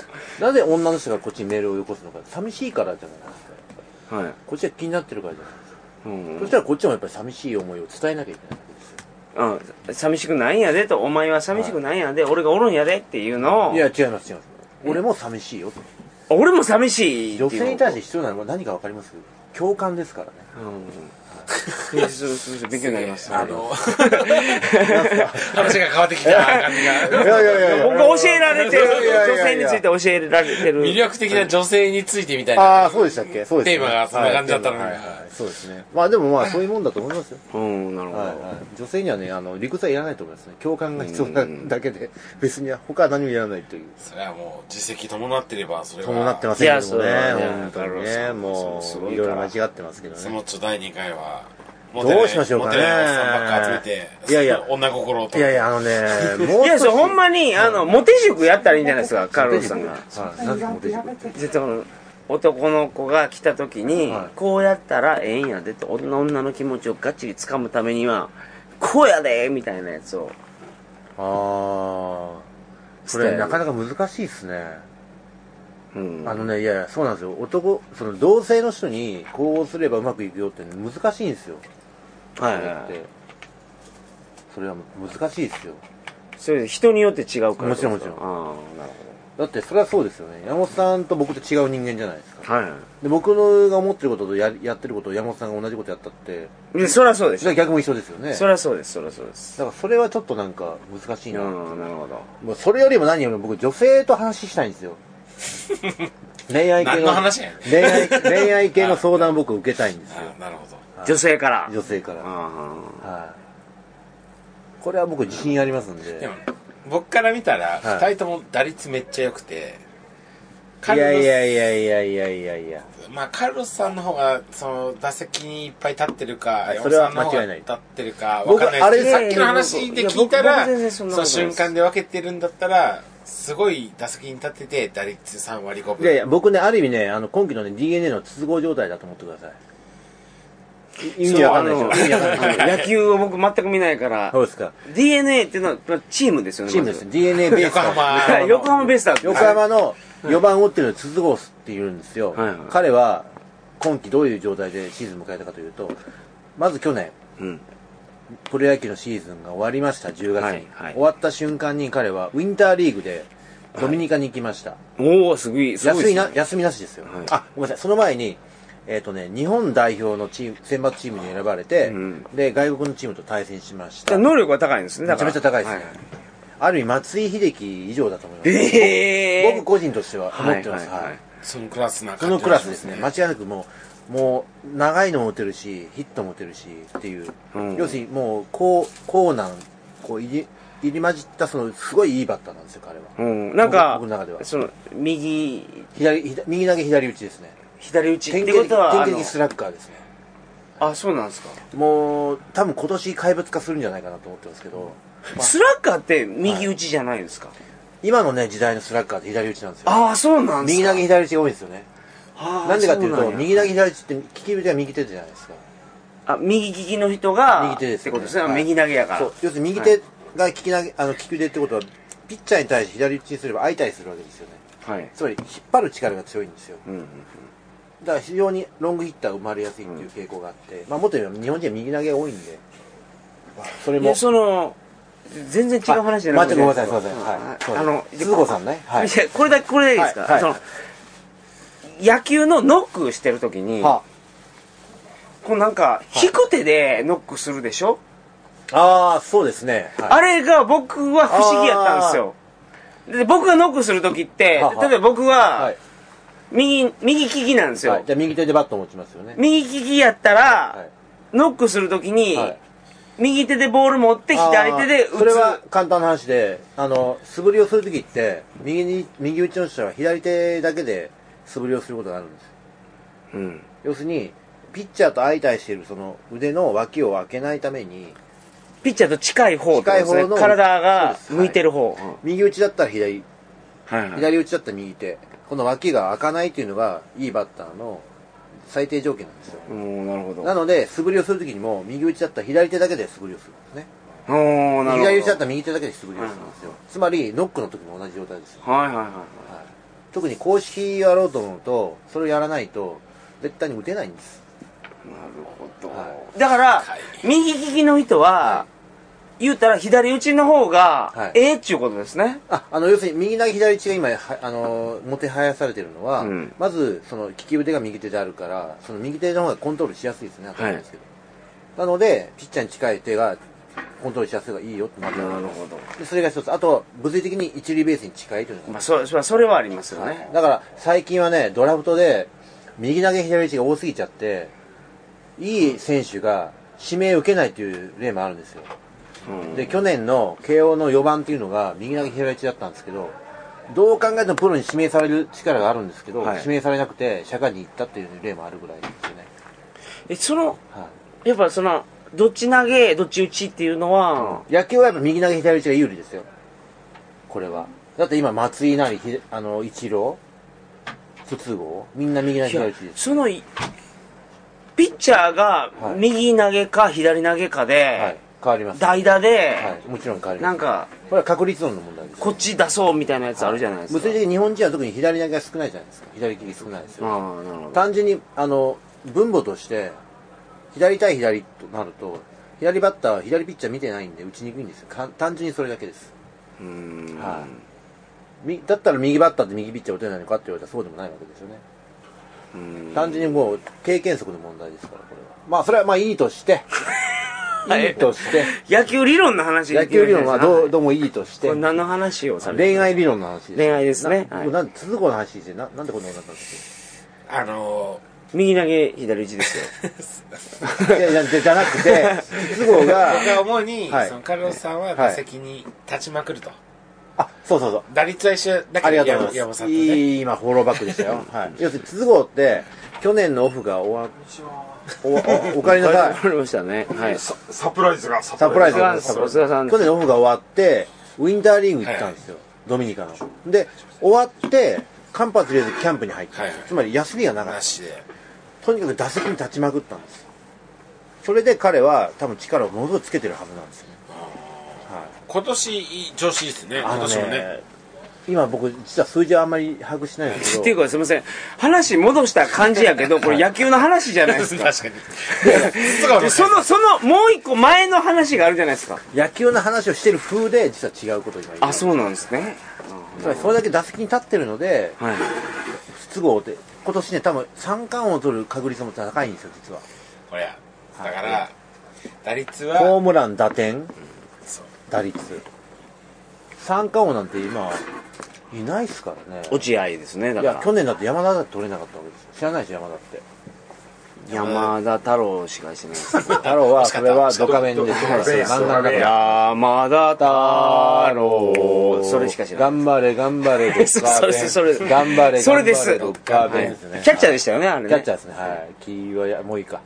[SPEAKER 2] なぜ女の人がこっちにメールをよこすのか、寂しいからじゃないですか。はい。こっちが気になってるからじゃないですか。そしたらこっちもやっぱり寂しい思いを伝えなきゃいけないわけですよ。
[SPEAKER 4] 寂しくないんやでと、お前は寂しくないんやで、俺がおるんやでっていうのを。
[SPEAKER 2] いや、違います。俺も寂しいよと。
[SPEAKER 4] 俺も寂しい。
[SPEAKER 2] 女性に対して必要なのは何かわかります？共感ですからね。
[SPEAKER 4] 勉強になります。
[SPEAKER 3] 話が変わってきた感じが。
[SPEAKER 4] 僕が教えられてる、女性について教えられてる。
[SPEAKER 3] 魅力的な女性についてみたいな。
[SPEAKER 2] ああ、そうでしたっけ？そうです。
[SPEAKER 3] テーマがそんな感じだったのに。
[SPEAKER 2] そうですね。まあでもそういうもんだと思いますよ。
[SPEAKER 4] なるほど。
[SPEAKER 2] 女性にはね、理屈はいらないと思いますね。共感が必要なだけで、別に他は何もいらないという。
[SPEAKER 3] それはもう実績伴ってれば、それは。
[SPEAKER 2] 伴ってませんけどね。本当にね、もう、いろいろ間違ってますけどね。
[SPEAKER 3] その第2回は、
[SPEAKER 2] どうしましょうかね。
[SPEAKER 3] いやいや、女心を。
[SPEAKER 2] いやいや、もう
[SPEAKER 4] いや、ほんまに、モテ塾やったらいいんじゃないですか、カルロスさんが。
[SPEAKER 2] なんでモテ塾？
[SPEAKER 4] 絶対男の子が来た時に、こうやったらええんやでと、女の気持ちをがっちり掴むためには、こうやでみたいなやつを。
[SPEAKER 2] それなかなか難しいっすね。いや、そうなんですよ。同性の人にこうすればうまくいくよって難しいんですよ。それは難しいですよ。
[SPEAKER 4] それ人によって違うから。
[SPEAKER 2] もちろん。
[SPEAKER 4] なるほ
[SPEAKER 2] ど。だってそれはそうですよね。山本さんと僕と違う人間じゃないですか。で、僕が思ってることとやってることを山本さんが同じことやったって。
[SPEAKER 4] そりゃそうです。
[SPEAKER 2] じゃあ逆も一緒ですよね。
[SPEAKER 4] そりゃそうです。だ
[SPEAKER 2] からそれはちょっとなんか難しいな。
[SPEAKER 4] なるほど。
[SPEAKER 2] もうそれよりも何よりも僕女性と話したいんですよ。恋愛系の相談を僕受けたいんですよ。
[SPEAKER 3] なるほど。
[SPEAKER 4] 女性から。
[SPEAKER 2] これは僕自信ありますんで。
[SPEAKER 3] でも僕から見たら2人とも打率めっちゃ良くて。
[SPEAKER 2] いや。
[SPEAKER 3] まあカルロスさんの方が打席にいっぱい立ってるか、
[SPEAKER 2] それは間違いない。
[SPEAKER 3] 立ってるか分かんないですけど、さっきの話で聞いたら、その瞬間で分けてるんだったら。すごい打席に立ってて打率3割5分。
[SPEAKER 2] いや僕ね、ある意味ね、今期のね DNA の都合状態だと思ってください。意味わかんないでしょ。
[SPEAKER 4] 野球を僕全く見ないから。
[SPEAKER 2] そうですか。
[SPEAKER 4] DNA っていうのはチームですよね。
[SPEAKER 2] チームです。DNA ベース。
[SPEAKER 4] 横浜ベイスターズ。
[SPEAKER 2] 横浜の4番を打ってるの筒香っていうんですよ。彼は今季どういう状態でシーズンを迎えたかというと、まず去年。プロ野球のシーズンが終わりました、10月に。終わった瞬間に彼はウィンターリーグでドミニカに行きました。
[SPEAKER 4] すごい。
[SPEAKER 2] 休みなしですよ。ごめんなさい。その前に、日本代表の選抜チームに選ばれて、で、外国のチームと対戦しました。
[SPEAKER 4] 能力は高いんですね、
[SPEAKER 2] めちゃめちゃ高いですね。ある意味、松井秀喜以上だと思います。僕個人としては思ってます。
[SPEAKER 3] そのクラスな
[SPEAKER 2] 感じ、そのクラスですね。間違いなくもう長いのも打てるし、ヒットも打てるしっていう、要するにもう高難入り混じったすごいいいバッターなんですよ、彼は。
[SPEAKER 4] なんか
[SPEAKER 2] 僕の中では
[SPEAKER 4] その右
[SPEAKER 2] 投げ左打ちですね。
[SPEAKER 4] 左打ちってことは
[SPEAKER 2] 典型的スラッガーですね。
[SPEAKER 4] あ、そうなんですか。
[SPEAKER 2] もう多分今年怪物化するんじゃないかなと思ってますけど、
[SPEAKER 4] スラッガーって右打ちじゃないですか。
[SPEAKER 2] 今のね時代のスラッガーって左打ちなんですよ。
[SPEAKER 4] ああ、そうなんですか。
[SPEAKER 2] 右投げ左打ちが多いんですよね。なんでかっていうと、右投げ左打ちって利き腕は右手じゃないですか。
[SPEAKER 4] あ、右利きの人が
[SPEAKER 2] 右手です
[SPEAKER 4] ってことですね。右投げやから。そう、
[SPEAKER 2] 要するに右手が利き腕ってことはピッチャーに対して左打ちにすれば相対するわけですよね。はい。つまり引っ張る力が強いんですよ。だから非常にロングヒッターが生まれやすいっていう傾向があって、もっと言えば日本人は右投げが多いんで、それも
[SPEAKER 4] 全然違う話じゃなくて、
[SPEAKER 2] ごめんなさい、すいません。はい。鈴子さんね。
[SPEAKER 4] はい。これだけいいですか。野球のノックしてるときに、こうなんか引く手でノックするでしょ。あ
[SPEAKER 2] あ、そうですね。
[SPEAKER 4] あれが僕は不思議やったんですよ。で、僕がノックするときって、例えば僕は右利きなんですよ。
[SPEAKER 2] じゃあ右手でバット持ちますよね。
[SPEAKER 4] 右利きやったら、ノックするときに、右手でボール持って左手で打つ。
[SPEAKER 2] それは簡単な話で、素振りをするときって、右打ちの人は左手だけで素振りをすることがあるんですよ。要するに、ピッチャーと相対しているその腕の脇を開けないために、
[SPEAKER 4] ピッチャーと近い方の体が向いてる方。
[SPEAKER 2] 右打ちだったら左打ちだったら右手。この脇が開かないっていうのが、いいバッターの最低条件なんですよ。
[SPEAKER 4] なるほど。
[SPEAKER 2] なので、素振りをするときにも、右打ちだったら左手だけで素振りをするんですね。
[SPEAKER 4] なるほど。
[SPEAKER 2] 左打ちだったら右手だけで素振りをするんですよ。つまり、ノックの時も同じ状態ですよ。特に公式やろうと思うと、それをやらないと、絶対に打てないんです。
[SPEAKER 4] なるほど。だから、右利きの人は、言うたら左打ちの方が、ええっちゅうことですね。
[SPEAKER 2] 要するに右投げ左打ちが今、もてはやされてるのは、まず、利き腕が右手であるから、その右手の方がコントロールしやすいですね、当たり前ですけど。なので、ピッチャーに近い手が、コントロールしやすい方がいいよってなってる。なるほど。で、それが一つ。あと、物理的に一塁ベースに近いというのが。
[SPEAKER 4] それはありますよね。
[SPEAKER 2] だから、最近はね、ドラフトで、右投げ左打ちが多すぎちゃって、いい選手が指名受けないという例もあるんですよ。で、去年の慶応の4番っていうのが右投げ左打ちだったんですけど、どう考えてもプロに指名される力があるんですけど、指名されなくて社会に行ったっていう例もあるぐらいですよね。
[SPEAKER 4] やっぱどっち投げ、どっち打ちっていうのは、
[SPEAKER 2] 野球はやっぱ右投げ左打ちが有利ですよ。これは。だって今松井なり、イチロー、不都合、みんな右投げ左打ちです。
[SPEAKER 4] ピッチャーが右投げか左投げかで、
[SPEAKER 2] 変わります。
[SPEAKER 4] 代打で、
[SPEAKER 2] もちろん変わります。
[SPEAKER 4] なんか、
[SPEAKER 2] これは確率論の問題です。
[SPEAKER 4] こっち出そうみたいなやつあるじゃないですか。
[SPEAKER 2] 物理的に日本人は特に左投げが少ないじゃないですか。左利き少ないですよ。単純に、分母として、左対左となると、左バッターは左ピッチャー見てないんで打ちにくいんですよ。単純にそれだけです。だったら右バッターって右ピッチャー打てないのかって言われたらそうでもないわけですよね。単純にもう経験則の問題ですから、これは。まあ、それはまあいいとして、いいとして。
[SPEAKER 4] 野球理論の話。
[SPEAKER 2] 野球理論はどうもいいとして。
[SPEAKER 4] これ何の話をされて
[SPEAKER 2] 恋愛理論の話です。
[SPEAKER 4] 恋愛ですね。
[SPEAKER 2] 鈴子の話で、なんでこんなことになったんです
[SPEAKER 3] か？
[SPEAKER 4] 右投げ左打ちです
[SPEAKER 2] よ。いや、じゃなくて、鈴子が。
[SPEAKER 3] 僕が思うに、カルロスさんは打席に立ちまくると。
[SPEAKER 2] そう。
[SPEAKER 3] 打率は一緒だけど、
[SPEAKER 2] ありがとうございます。いい、今、フォローバックでしたよ。要するに、鈴子って、去年のオフが終わおかえりなさい。
[SPEAKER 4] 終わりましたね。
[SPEAKER 1] サプライズが。
[SPEAKER 2] 去年のオフが終わって、ウィンターリーグ行ったんですよ。ドミニカの。で、終わって、間髪入れずキャンプに入った。つまり、休みが長い。とにかく打席に立ちまくったんです。それで彼は多分力をものすごくつけてるはずなんですよね。
[SPEAKER 3] 今年調子いいですね。今年もね。
[SPEAKER 2] 今僕実は数字はあんまり把握しないんですけど。
[SPEAKER 4] っていうかすみません。話戻した感じやけど、これ野球の話じゃないですか。
[SPEAKER 3] 確かに。
[SPEAKER 4] そのもう一個前の話があるじゃないですか。
[SPEAKER 2] 野球の話をしてる風で実は違うことを今言う。
[SPEAKER 4] そうなんですね。
[SPEAKER 2] それだけ打席に立ってるので、不都合で今年ね多分三冠王を取る確率も高いんですよ実は。
[SPEAKER 3] これだから打率は
[SPEAKER 2] ホームラン打点。打率三冠王なんて今いないっすからね。
[SPEAKER 4] 落合ですね、だから。
[SPEAKER 2] いや、去年だって山田だって取れなかったわけですよ。知らないでしょ、山田って。
[SPEAKER 4] 山田太郎しかしてないです。
[SPEAKER 2] 太郎は、それはドカベンですよ。漫画の中で。
[SPEAKER 4] 山田太郎。それしか知らない。
[SPEAKER 2] 頑張れ、頑張れ、ドカベン。
[SPEAKER 4] それ。
[SPEAKER 2] 頑張れ、
[SPEAKER 4] それです。
[SPEAKER 2] ドカベンですね。
[SPEAKER 4] キャッチャーでしたよね、あれね。
[SPEAKER 2] キャッチャーですね。はい。キーは、もういいか。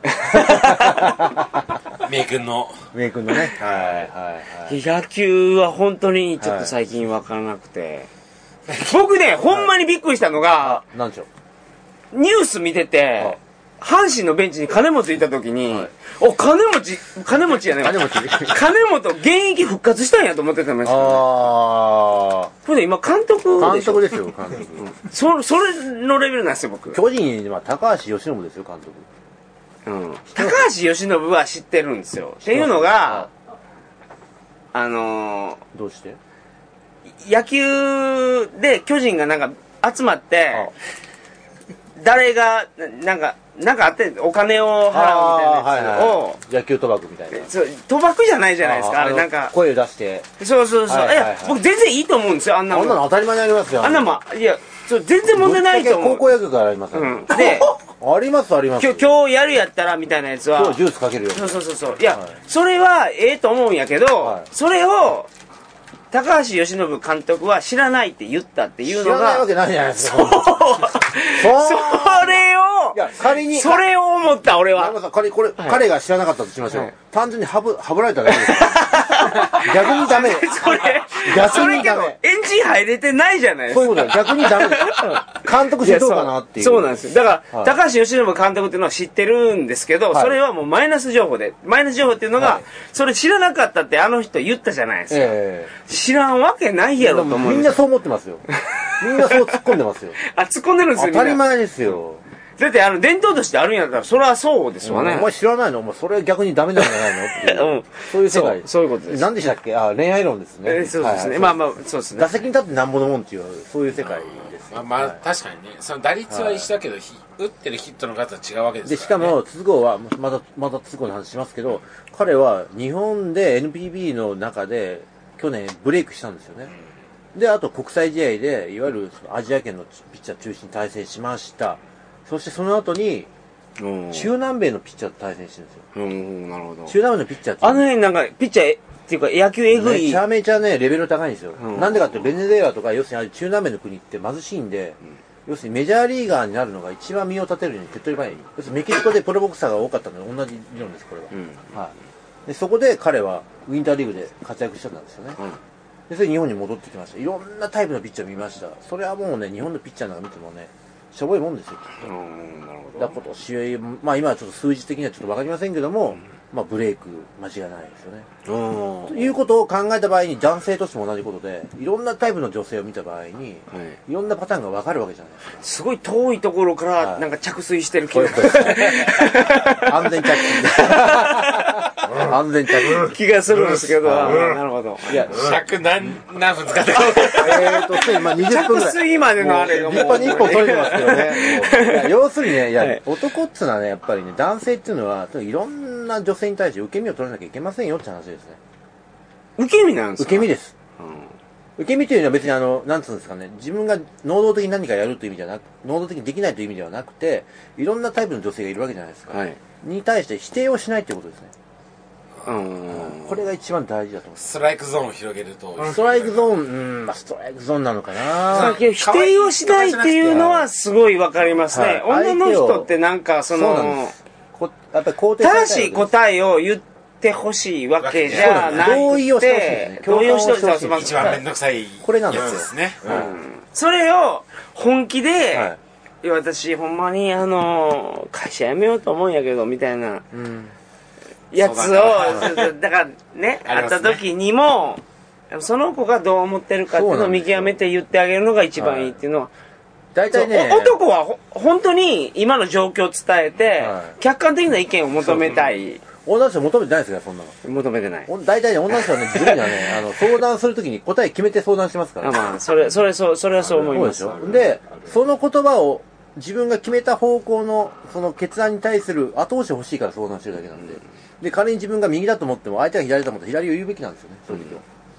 [SPEAKER 3] メイ君の
[SPEAKER 2] ね。はい。
[SPEAKER 4] 野球は本当にちょっと最近わからなくて。僕ね、ほんまにびっくりしたのが、
[SPEAKER 2] なんでしょ
[SPEAKER 4] う。ニュース見てて、阪神のベンチに金本いた時に、金持やね。金本、現役復活したんやと思ってたんですよ。
[SPEAKER 2] こ
[SPEAKER 4] れ今監督
[SPEAKER 2] でしょ。監督ですよ、監督。
[SPEAKER 4] それのレベルなんですよ、僕。
[SPEAKER 2] 巨人は高橋由伸ですよ、監督。
[SPEAKER 4] 高橋由伸は知ってるんですよ。っていうのが、
[SPEAKER 2] どうして
[SPEAKER 4] 野球で巨人がなんか集まって、誰が、なんかあって、お金を払うみたいなやつを、
[SPEAKER 2] 野球賭博みたいな。
[SPEAKER 4] 賭博じゃないじゃないですか、あれなんか。
[SPEAKER 2] 声を出して。
[SPEAKER 4] そう。いや、僕全然いいと思うんですよ、あんなもん。
[SPEAKER 2] あんなの当たり前にありますよ。
[SPEAKER 4] あんなもん、いや、全然問題ないと思う。
[SPEAKER 2] 高校野球からありますよ。
[SPEAKER 4] で、
[SPEAKER 2] あります。
[SPEAKER 4] 今日やるやったらみたいなやつは。
[SPEAKER 2] 今日ジュースかけるよ。
[SPEAKER 4] そう。いや、それはええと思うんやけど、それを、高橋由伸監督は知らないって言ったっていうのが。
[SPEAKER 2] 知らないわけないじゃないですか。
[SPEAKER 4] それを思った、俺は。
[SPEAKER 2] 彼が知らなかったとしましょう。単純にはぶられただけです。逆にダメ。
[SPEAKER 4] それけど、エンジン入れてないじゃないですか。
[SPEAKER 2] そういうことだ。逆にダメです。監督してどうかなっていう。
[SPEAKER 4] そうなんですよ。だから、高橋由伸監督っていうのは知ってるんですけど、それはもうマイナス情報で。マイナス情報っていうのが、それ知らなかったってあの人言ったじゃないですか。知らんわけないやろと思う。
[SPEAKER 2] みんなそう思ってますよ。みんなそう突っ込んでますよ。
[SPEAKER 4] 突っ込んでるんですよ。
[SPEAKER 2] 当たり前ですよ。
[SPEAKER 4] だって伝統としてあるんやったら、それはそうですわね。
[SPEAKER 2] お前知らないの？お前それ逆にダメなんじゃないのっていう。そういう世界。
[SPEAKER 4] そういうことです。
[SPEAKER 2] 何でしたっけ？恋愛論ですね。
[SPEAKER 4] そうですね。まあ、そうですね。
[SPEAKER 2] 打席に立ってなんぼのもんっていう、そういう世界です。
[SPEAKER 3] まあ、確かにね。その打率は一緒だけど、打ってるヒットの数は違うわけですから。
[SPEAKER 2] で、しかも、筒香は、また筒香の話しますけど、彼は日本で NPB の中で、去年ブレイクしたんですよね。で、あと国際試合で、いわゆるアジア圏のピッチャー中心に対戦しました。そしてその後に、中南米のピッチャーと対戦してるんですよ。
[SPEAKER 4] なるほど。
[SPEAKER 2] 中南米のピッチャーって。
[SPEAKER 4] あの辺なんか、ピッチャー、っていうか野球えぐい。
[SPEAKER 2] めちゃめちゃね、レベル高いんですよ。なんでかってベネズエラとか、要するに中南米の国って貧しいんで、要するにメジャーリーガーになるのが一番身を立てるように手っ取り早い。要するにメキシコでプロボクサーが多かったので同じ理論です、これは。はい。で、そこで彼はウィンターリーグで活躍してたんですよね。で、それで日本に戻ってきました。いろんなタイプのピッチャー見ました。それはもうね、日本のピッチャーなんか見てもね、しょぼいもんですよ。
[SPEAKER 4] なるほど。
[SPEAKER 2] だ今年、まあ今はちょっと数字的にはちょっとわかりませんけども、まあブレイク間違いないですよね。ということを考えた場合に男性としても同じことで、いろんなタイプの女性を見た場合に、いろんなパターンがわかるわけじゃないですか。
[SPEAKER 4] すごい遠いところからなんか着水してる気が
[SPEAKER 2] 安全着安全着
[SPEAKER 4] 気がするんですけど、なるほど。
[SPEAKER 3] いや、尺何分使ったか
[SPEAKER 2] まあ20分ぐらい。
[SPEAKER 4] 着水までのあれが
[SPEAKER 2] 立派に1本取れてますけどね。要するにね、男っていうのはね、やっぱりね、男性っていうのは、いろんな女性に対して受け身を取らなきゃいけませんよって話ですね。
[SPEAKER 4] 受け身なんですか？
[SPEAKER 2] 受け身です。受け身というのは別になんつうんですかね、自分が能動的に何かやるという意味じゃなく、能動的にできないという意味ではなくて、いろんなタイプの女性がいるわけじゃないですか。に対して否定をしないということですね。これが一番大事だと思います。
[SPEAKER 3] ストライクゾーンを広げると。
[SPEAKER 2] ストライクゾーン、まあストライクゾーンなのかな。
[SPEAKER 4] 否定をしないっていうのはすごいわかりますね。女の人ってなんか
[SPEAKER 2] そうなんです。やっぱり肯定されたい。
[SPEAKER 4] 正しい答えを言ってほしいわけじゃなくて、
[SPEAKER 2] 同意をしてほしいですね。
[SPEAKER 4] 同意をしてほしい。
[SPEAKER 3] 一番めんどくさい
[SPEAKER 2] これなんで
[SPEAKER 3] やつですね。
[SPEAKER 4] それを本気で、私ほんまに会社辞めようと思うんやけどみたいなやつをだからね会った時にもその子がどう思ってるかっていうのを見極めて言ってあげるのが一番いいっていうのは
[SPEAKER 2] 大体ね
[SPEAKER 4] 男は本当に今の状況を伝えて客観的な意見を求めたい。
[SPEAKER 2] 女の人求めてないですよ、そんなの。
[SPEAKER 4] 求めてない。
[SPEAKER 2] 大体ね、女の人はね、自分にはね、相談するときに答え決めて相談しますから。
[SPEAKER 4] まあ、それはそう思います。
[SPEAKER 2] そうでしょ。で、その言葉を自分が決めた方向の、その決断に対する後押し欲しいから相談してるだけなんで。で、仮に自分が右だと思っても、相手が左だと思って左を言うべきなんですよね、そういう時は。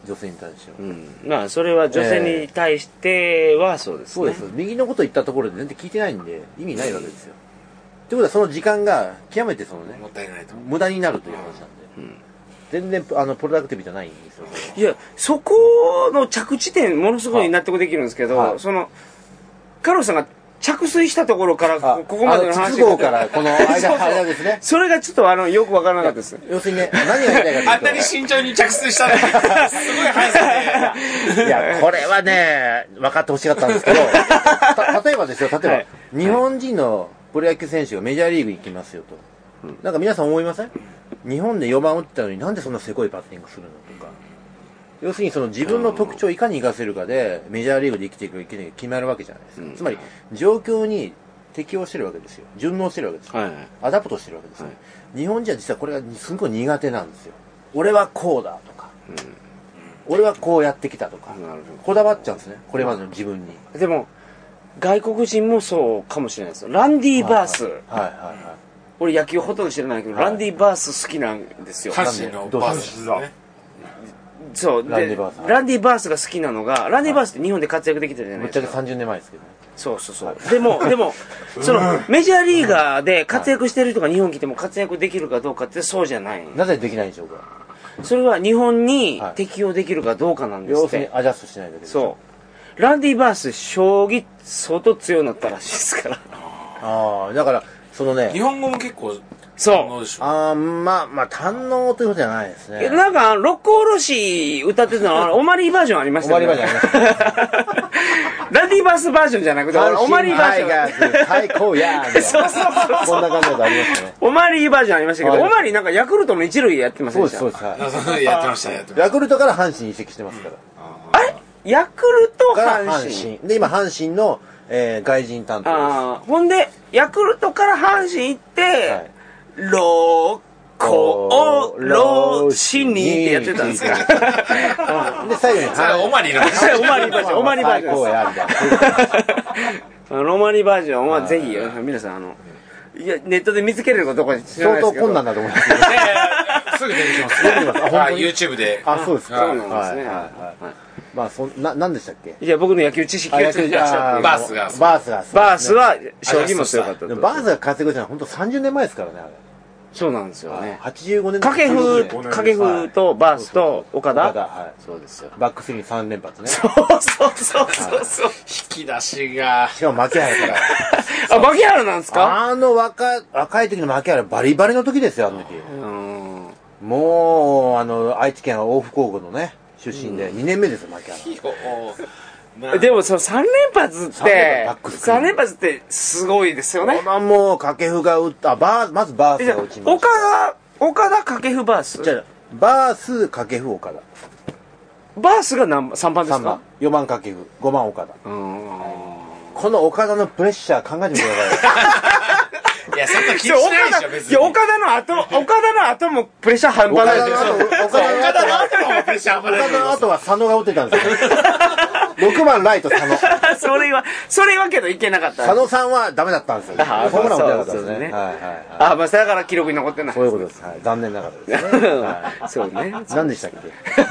[SPEAKER 2] 女性に対しては。
[SPEAKER 4] まあ、それは女性に対してはそうですね。
[SPEAKER 2] そうです。右のこと言ったところで全然聞いてないんで、意味ないわけですよ。ということは、その時間が極めてそのね、
[SPEAKER 3] もったいないと。
[SPEAKER 2] 無駄になるという話なんで。全然、プロダクティブじゃないんですよ。
[SPEAKER 4] いや、そこの着地点、ものすごい納得できるんですけど、カルロスさんが着水したところから、ここまでの話
[SPEAKER 2] が。筒香からこの間ですね。
[SPEAKER 4] それがちょっとよくわからなかったです。
[SPEAKER 2] 要するにね、何が言いたいかというと。
[SPEAKER 3] あんなに慎重に着水したのに、すごい速さ
[SPEAKER 2] で。いや、これはね、分かってほしかったんですけど、例えばですよ、日本人のプロ野球選手がメジャーリーグ行きますよと。なんか皆さん思いません？日本で4番打ってたのになんでそんなせこいパッティングするのとか。要するにその自分の特徴をいかに活かせるかでメジャーリーグで生きていくかいけないか決まるわけじゃないですか。つまり状況に適応してるわけですよ。順応してるわけですよ。アダプトしてるわけですよ。日本人は実はこれがすごい苦手なんですよ。俺はこうだとか、俺はこうやってきたとか、こだわっちゃうんですね。これまでの自分に。
[SPEAKER 4] でも外国人もそうかもしれないですよ。ランディ・バース。俺野球ほとんど知らないけど、ランディ・バース好きなんですよ。
[SPEAKER 3] 阪神のバースですね。
[SPEAKER 4] そう。で、ランディ・バースが好きなのが、ランディ・バースって日本で活躍できてるじゃないですか。
[SPEAKER 2] ぶっちゃけ30年前ですけどね。
[SPEAKER 4] そう。でも、メジャーリーガーで活躍してる人が日本来ても活躍できるかどうかってそうじゃない。
[SPEAKER 2] なぜできないんでしょうか。
[SPEAKER 4] それは日本に適応できるかどうかなんですって。
[SPEAKER 2] 要するにアジャストしないだけです。
[SPEAKER 4] そう。ランディ・バース、将棋相当強くなったらしいですから。
[SPEAKER 2] だから、そのね。
[SPEAKER 3] 日本語も結構、
[SPEAKER 4] そう。
[SPEAKER 2] まあ、堪能ということじゃないですね。
[SPEAKER 4] なんか、六甲おろし歌ってたのは、オマリーバージョンありましたね。
[SPEAKER 2] オマリーバージョンありました。
[SPEAKER 4] ランディバースバージョンじゃなくて、オマリーバージョン。
[SPEAKER 2] 最高やーそう。こんな感じのありましたね。
[SPEAKER 4] オマリーバージョンありましたけど、オマリーなんかヤクルトの一塁やってませんでした？
[SPEAKER 2] そうです。
[SPEAKER 3] やってました。
[SPEAKER 2] ヤクルトから阪神に移籍してますから。
[SPEAKER 4] あれヤクルト阪神。
[SPEAKER 2] で、今、阪神の、外人担当です。
[SPEAKER 4] ほんで、ヤクルトから阪神行って、ローコーローシニーってやってたんですか。
[SPEAKER 2] で、最後に、
[SPEAKER 3] オマリーの
[SPEAKER 4] オマリーバージョン。オマリーバージョンです。オマリーバージョンはぜひ、皆さん、いや、ネットで見つけれるかどうか
[SPEAKER 2] 相当困難だと思います。
[SPEAKER 3] すぐ出てきます。YouTube で。
[SPEAKER 2] そうですか。
[SPEAKER 4] そうなんですね。
[SPEAKER 2] まあ、何でしたっけ？
[SPEAKER 4] いや、僕の野球知識がついちゃった。
[SPEAKER 3] バース
[SPEAKER 4] は、将棋も強かった。
[SPEAKER 2] バースが活躍したのは本当30年前ですからね、あれ。
[SPEAKER 4] そうなんですよね。
[SPEAKER 2] 85年
[SPEAKER 4] 掛布とバースと岡田。
[SPEAKER 2] そうですよ。バックスリー3連発ね。
[SPEAKER 4] そう。
[SPEAKER 3] 引き出しが。
[SPEAKER 2] しかも牧原から。
[SPEAKER 4] あ、牧原なんですか？
[SPEAKER 2] 若い時の牧原バリバリの時ですよ、あの時。もう、愛知県大府高校のね、出身で2年目ですよ、牧原。
[SPEAKER 4] でもその3連発ってすごいですよね。
[SPEAKER 2] もう掛布が打ったまずバースが打ちました。
[SPEAKER 4] 岡田掛布バース。
[SPEAKER 2] バース掛布岡田。
[SPEAKER 4] バースが3番ですか
[SPEAKER 2] ？4番掛布、5番岡田。この岡田のプレッシャー考えてみてください。
[SPEAKER 3] いや、そんな気にしないでしょ、別に。
[SPEAKER 4] 岡田の後もプレッシャー半端ないですよ。
[SPEAKER 3] 岡田の後もプレッシャー半端ない。
[SPEAKER 2] 岡田の後は佐野が打ってたんですよ。6番ライト佐野。
[SPEAKER 4] それはけどいけなかった。
[SPEAKER 2] 佐野さんはダメだったんですよ。ホームラン打ってなかったですね。
[SPEAKER 4] まあだから記録に残ってない。
[SPEAKER 2] そういうことです。残念ながらですね。
[SPEAKER 4] そうね。
[SPEAKER 2] 何でしたっけ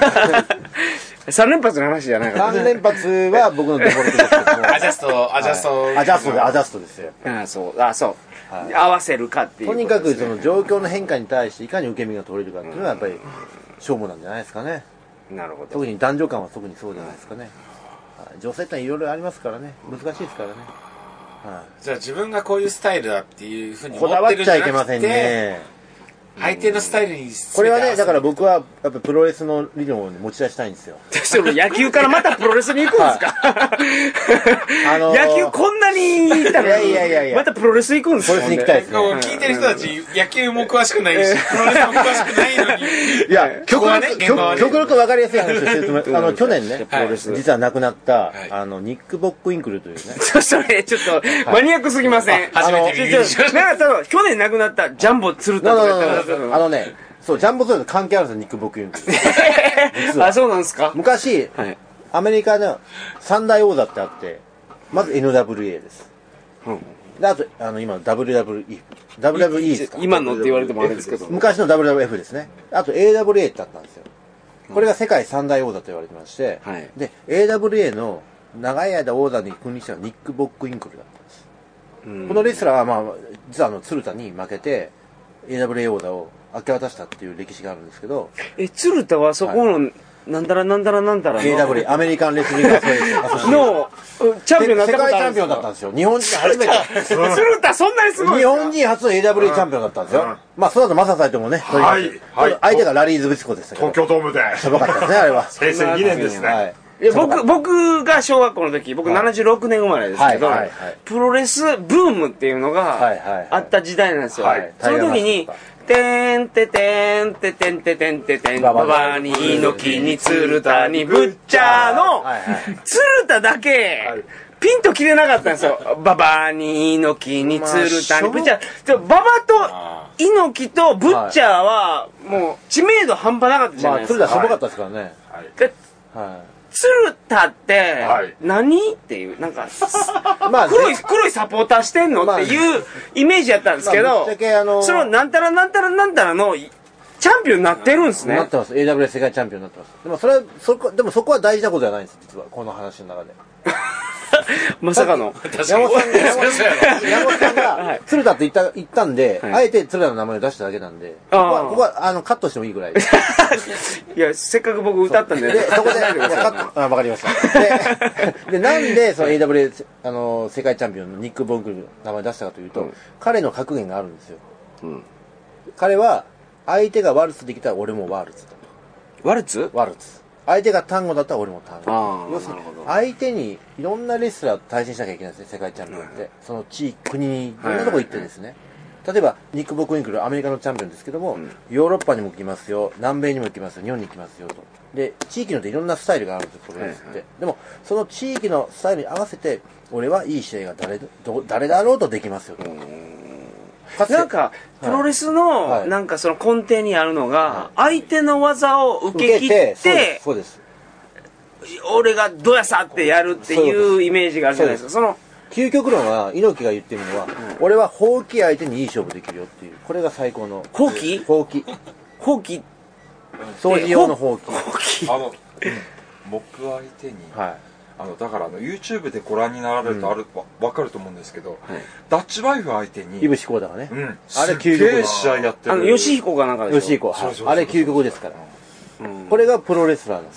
[SPEAKER 4] ？3連発の話じゃないか。
[SPEAKER 2] 3連発は僕のデフォルトですけども。
[SPEAKER 3] アジャスト
[SPEAKER 2] ですよ。
[SPEAKER 4] そう。合わせるかっていう。
[SPEAKER 2] とにかくその状況の変化に対していかに受け身が取れるかっていうのはやっぱり勝負なんじゃないですかね。
[SPEAKER 4] なるほど。
[SPEAKER 2] 特に男女間は特にそうじゃないですかね。女性っていろいろありますからね。難しいですからね。
[SPEAKER 3] じゃあ自分がこういうスタイルだっていうふうに
[SPEAKER 2] こだわっちゃいけませんね。
[SPEAKER 3] 相手のスタイルに
[SPEAKER 2] これはね、だから僕はやっぱプロレスの理論を持ち出したいんですよ。
[SPEAKER 4] 野球からまたプロレスに行くんですか？野球こんなに行ったのにまたプロレス行くんですか？
[SPEAKER 2] プロレスに行きたいですね。
[SPEAKER 3] 聞いてる人たち野球も詳しくないしプロレスも詳しくないのに、
[SPEAKER 2] いや極力分かりやすい話をしてると去年ね、実は亡くなったニック・ボックインクルというね。
[SPEAKER 4] それちょっとマニアックすぎません？初めて見ました。去年亡くなったジャンボ鶴田とか。
[SPEAKER 2] ジャンボソード関係あるんですよ、ニック・ボックインクル。
[SPEAKER 4] あ、そうなんですか？
[SPEAKER 2] 昔、アメリカの三大王座ってあって、まず NWA です。で、あと、今の WWE ですか？
[SPEAKER 4] 今のって言われてもあれですけど。
[SPEAKER 2] 昔の WWF ですね。あと AWA ってあったんですよ。 これが世界三大王座と言われてまして、はい、で AWA の長い間王座に君臨したのはニック・ボックインクルだったんです。このレスラーは、まあ、実は鶴田に負けて AWA 王座を明け渡したっていう歴史があるんですけど、
[SPEAKER 4] 鶴田はそこの、はい、なんだらなんだらなんだらの
[SPEAKER 2] AWA アメリカンレスリングアソシエーション
[SPEAKER 4] のチャンピオンになったことあるんですか？
[SPEAKER 2] 世界チャンピオンだったんですよ。日本人初めて
[SPEAKER 4] 鶴田そんなにすごい
[SPEAKER 2] 日本人初の AWA チャンピオンだったんですよ。まあその後マササイともね、
[SPEAKER 1] はい、
[SPEAKER 2] 相手がラリー・ズビスコでしたけど、
[SPEAKER 1] 東京ドームで
[SPEAKER 2] しょぼかったですね、あれは。
[SPEAKER 1] 平成2年ですね。はい、
[SPEAKER 4] 僕が小学校の時、僕76年生まれですけど、プロレスブームっていうのがあった時代なんですよ。その時にてんててんててんててんててんババに猪木に鶴田にブッチャーの鶴田だけピンと切れなかったんですよ。ババに猪木に鶴田にブッチャー。ババと猪木とブッチャーはもう知名度半端なかったじゃないですか。
[SPEAKER 2] 鶴田しょぼかったですからね。
[SPEAKER 4] 鶴田って何っていうなんか黒いサポーターしてんのっていうイメージやったんですけど、そのなんたらなんたらなんたらのチャンピオンになってるんですね。
[SPEAKER 2] なってます。AWA 世界チャンピオンになってます。でもそこは大事なことじゃないんです、実はこの話の中で。
[SPEAKER 4] まさかの
[SPEAKER 2] 山本さんが鶴田って言ったんで、あえて鶴田の名前を出しただけなんで、ここはカットしてもいいぐらい。
[SPEAKER 4] いや、せっかく僕歌ったんで、
[SPEAKER 2] そこでわかりました。でなんでその AWA 世界チャンピオンのニック・ボンクルの名前を出したかというと、彼の格言があるんですよ。彼は相手がワルツできたら俺もワルツだと。
[SPEAKER 4] ワルツ？
[SPEAKER 2] ワルツ。相手が単語だったら俺も単語。要するに相手にいろんなレスラーと対戦しなきゃいけないですね、世界チャンピオンって。その地域、国にいろんなとこ行ってですね。例えばニック・ボクインクルアメリカのチャンピオンですけども、ヨーロッパにも行きますよ、南米にも行きますよ、日本に行きますよと。で地域のいろんなスタイルがあるんですよ、プロレスって。でもその地域のスタイルに合わせて俺はいい試合が誰だろうとできますよと。
[SPEAKER 4] なんかプロレスのなんかその根底にあるのが、相手の技を受け切って
[SPEAKER 2] そうです、
[SPEAKER 4] 俺がどやさってやるっていうイメージがあるじゃないですか。その
[SPEAKER 2] 究極論は猪木が言ってるのは、俺はほうき相手にいい勝負できるよっていう、これが最高の。
[SPEAKER 4] ほうき
[SPEAKER 2] 掃除用のほうき。
[SPEAKER 1] モップ相手に、だからYouTube でご覧になられると分かると思うんですけど、ダッチワイフ相手に
[SPEAKER 2] 井伏浩だからね、
[SPEAKER 1] あれ究極試合やってる
[SPEAKER 4] 吉彦かなんかでしょ。
[SPEAKER 2] 吉彦、あれ究極ですから、これがプロレスラーなんです。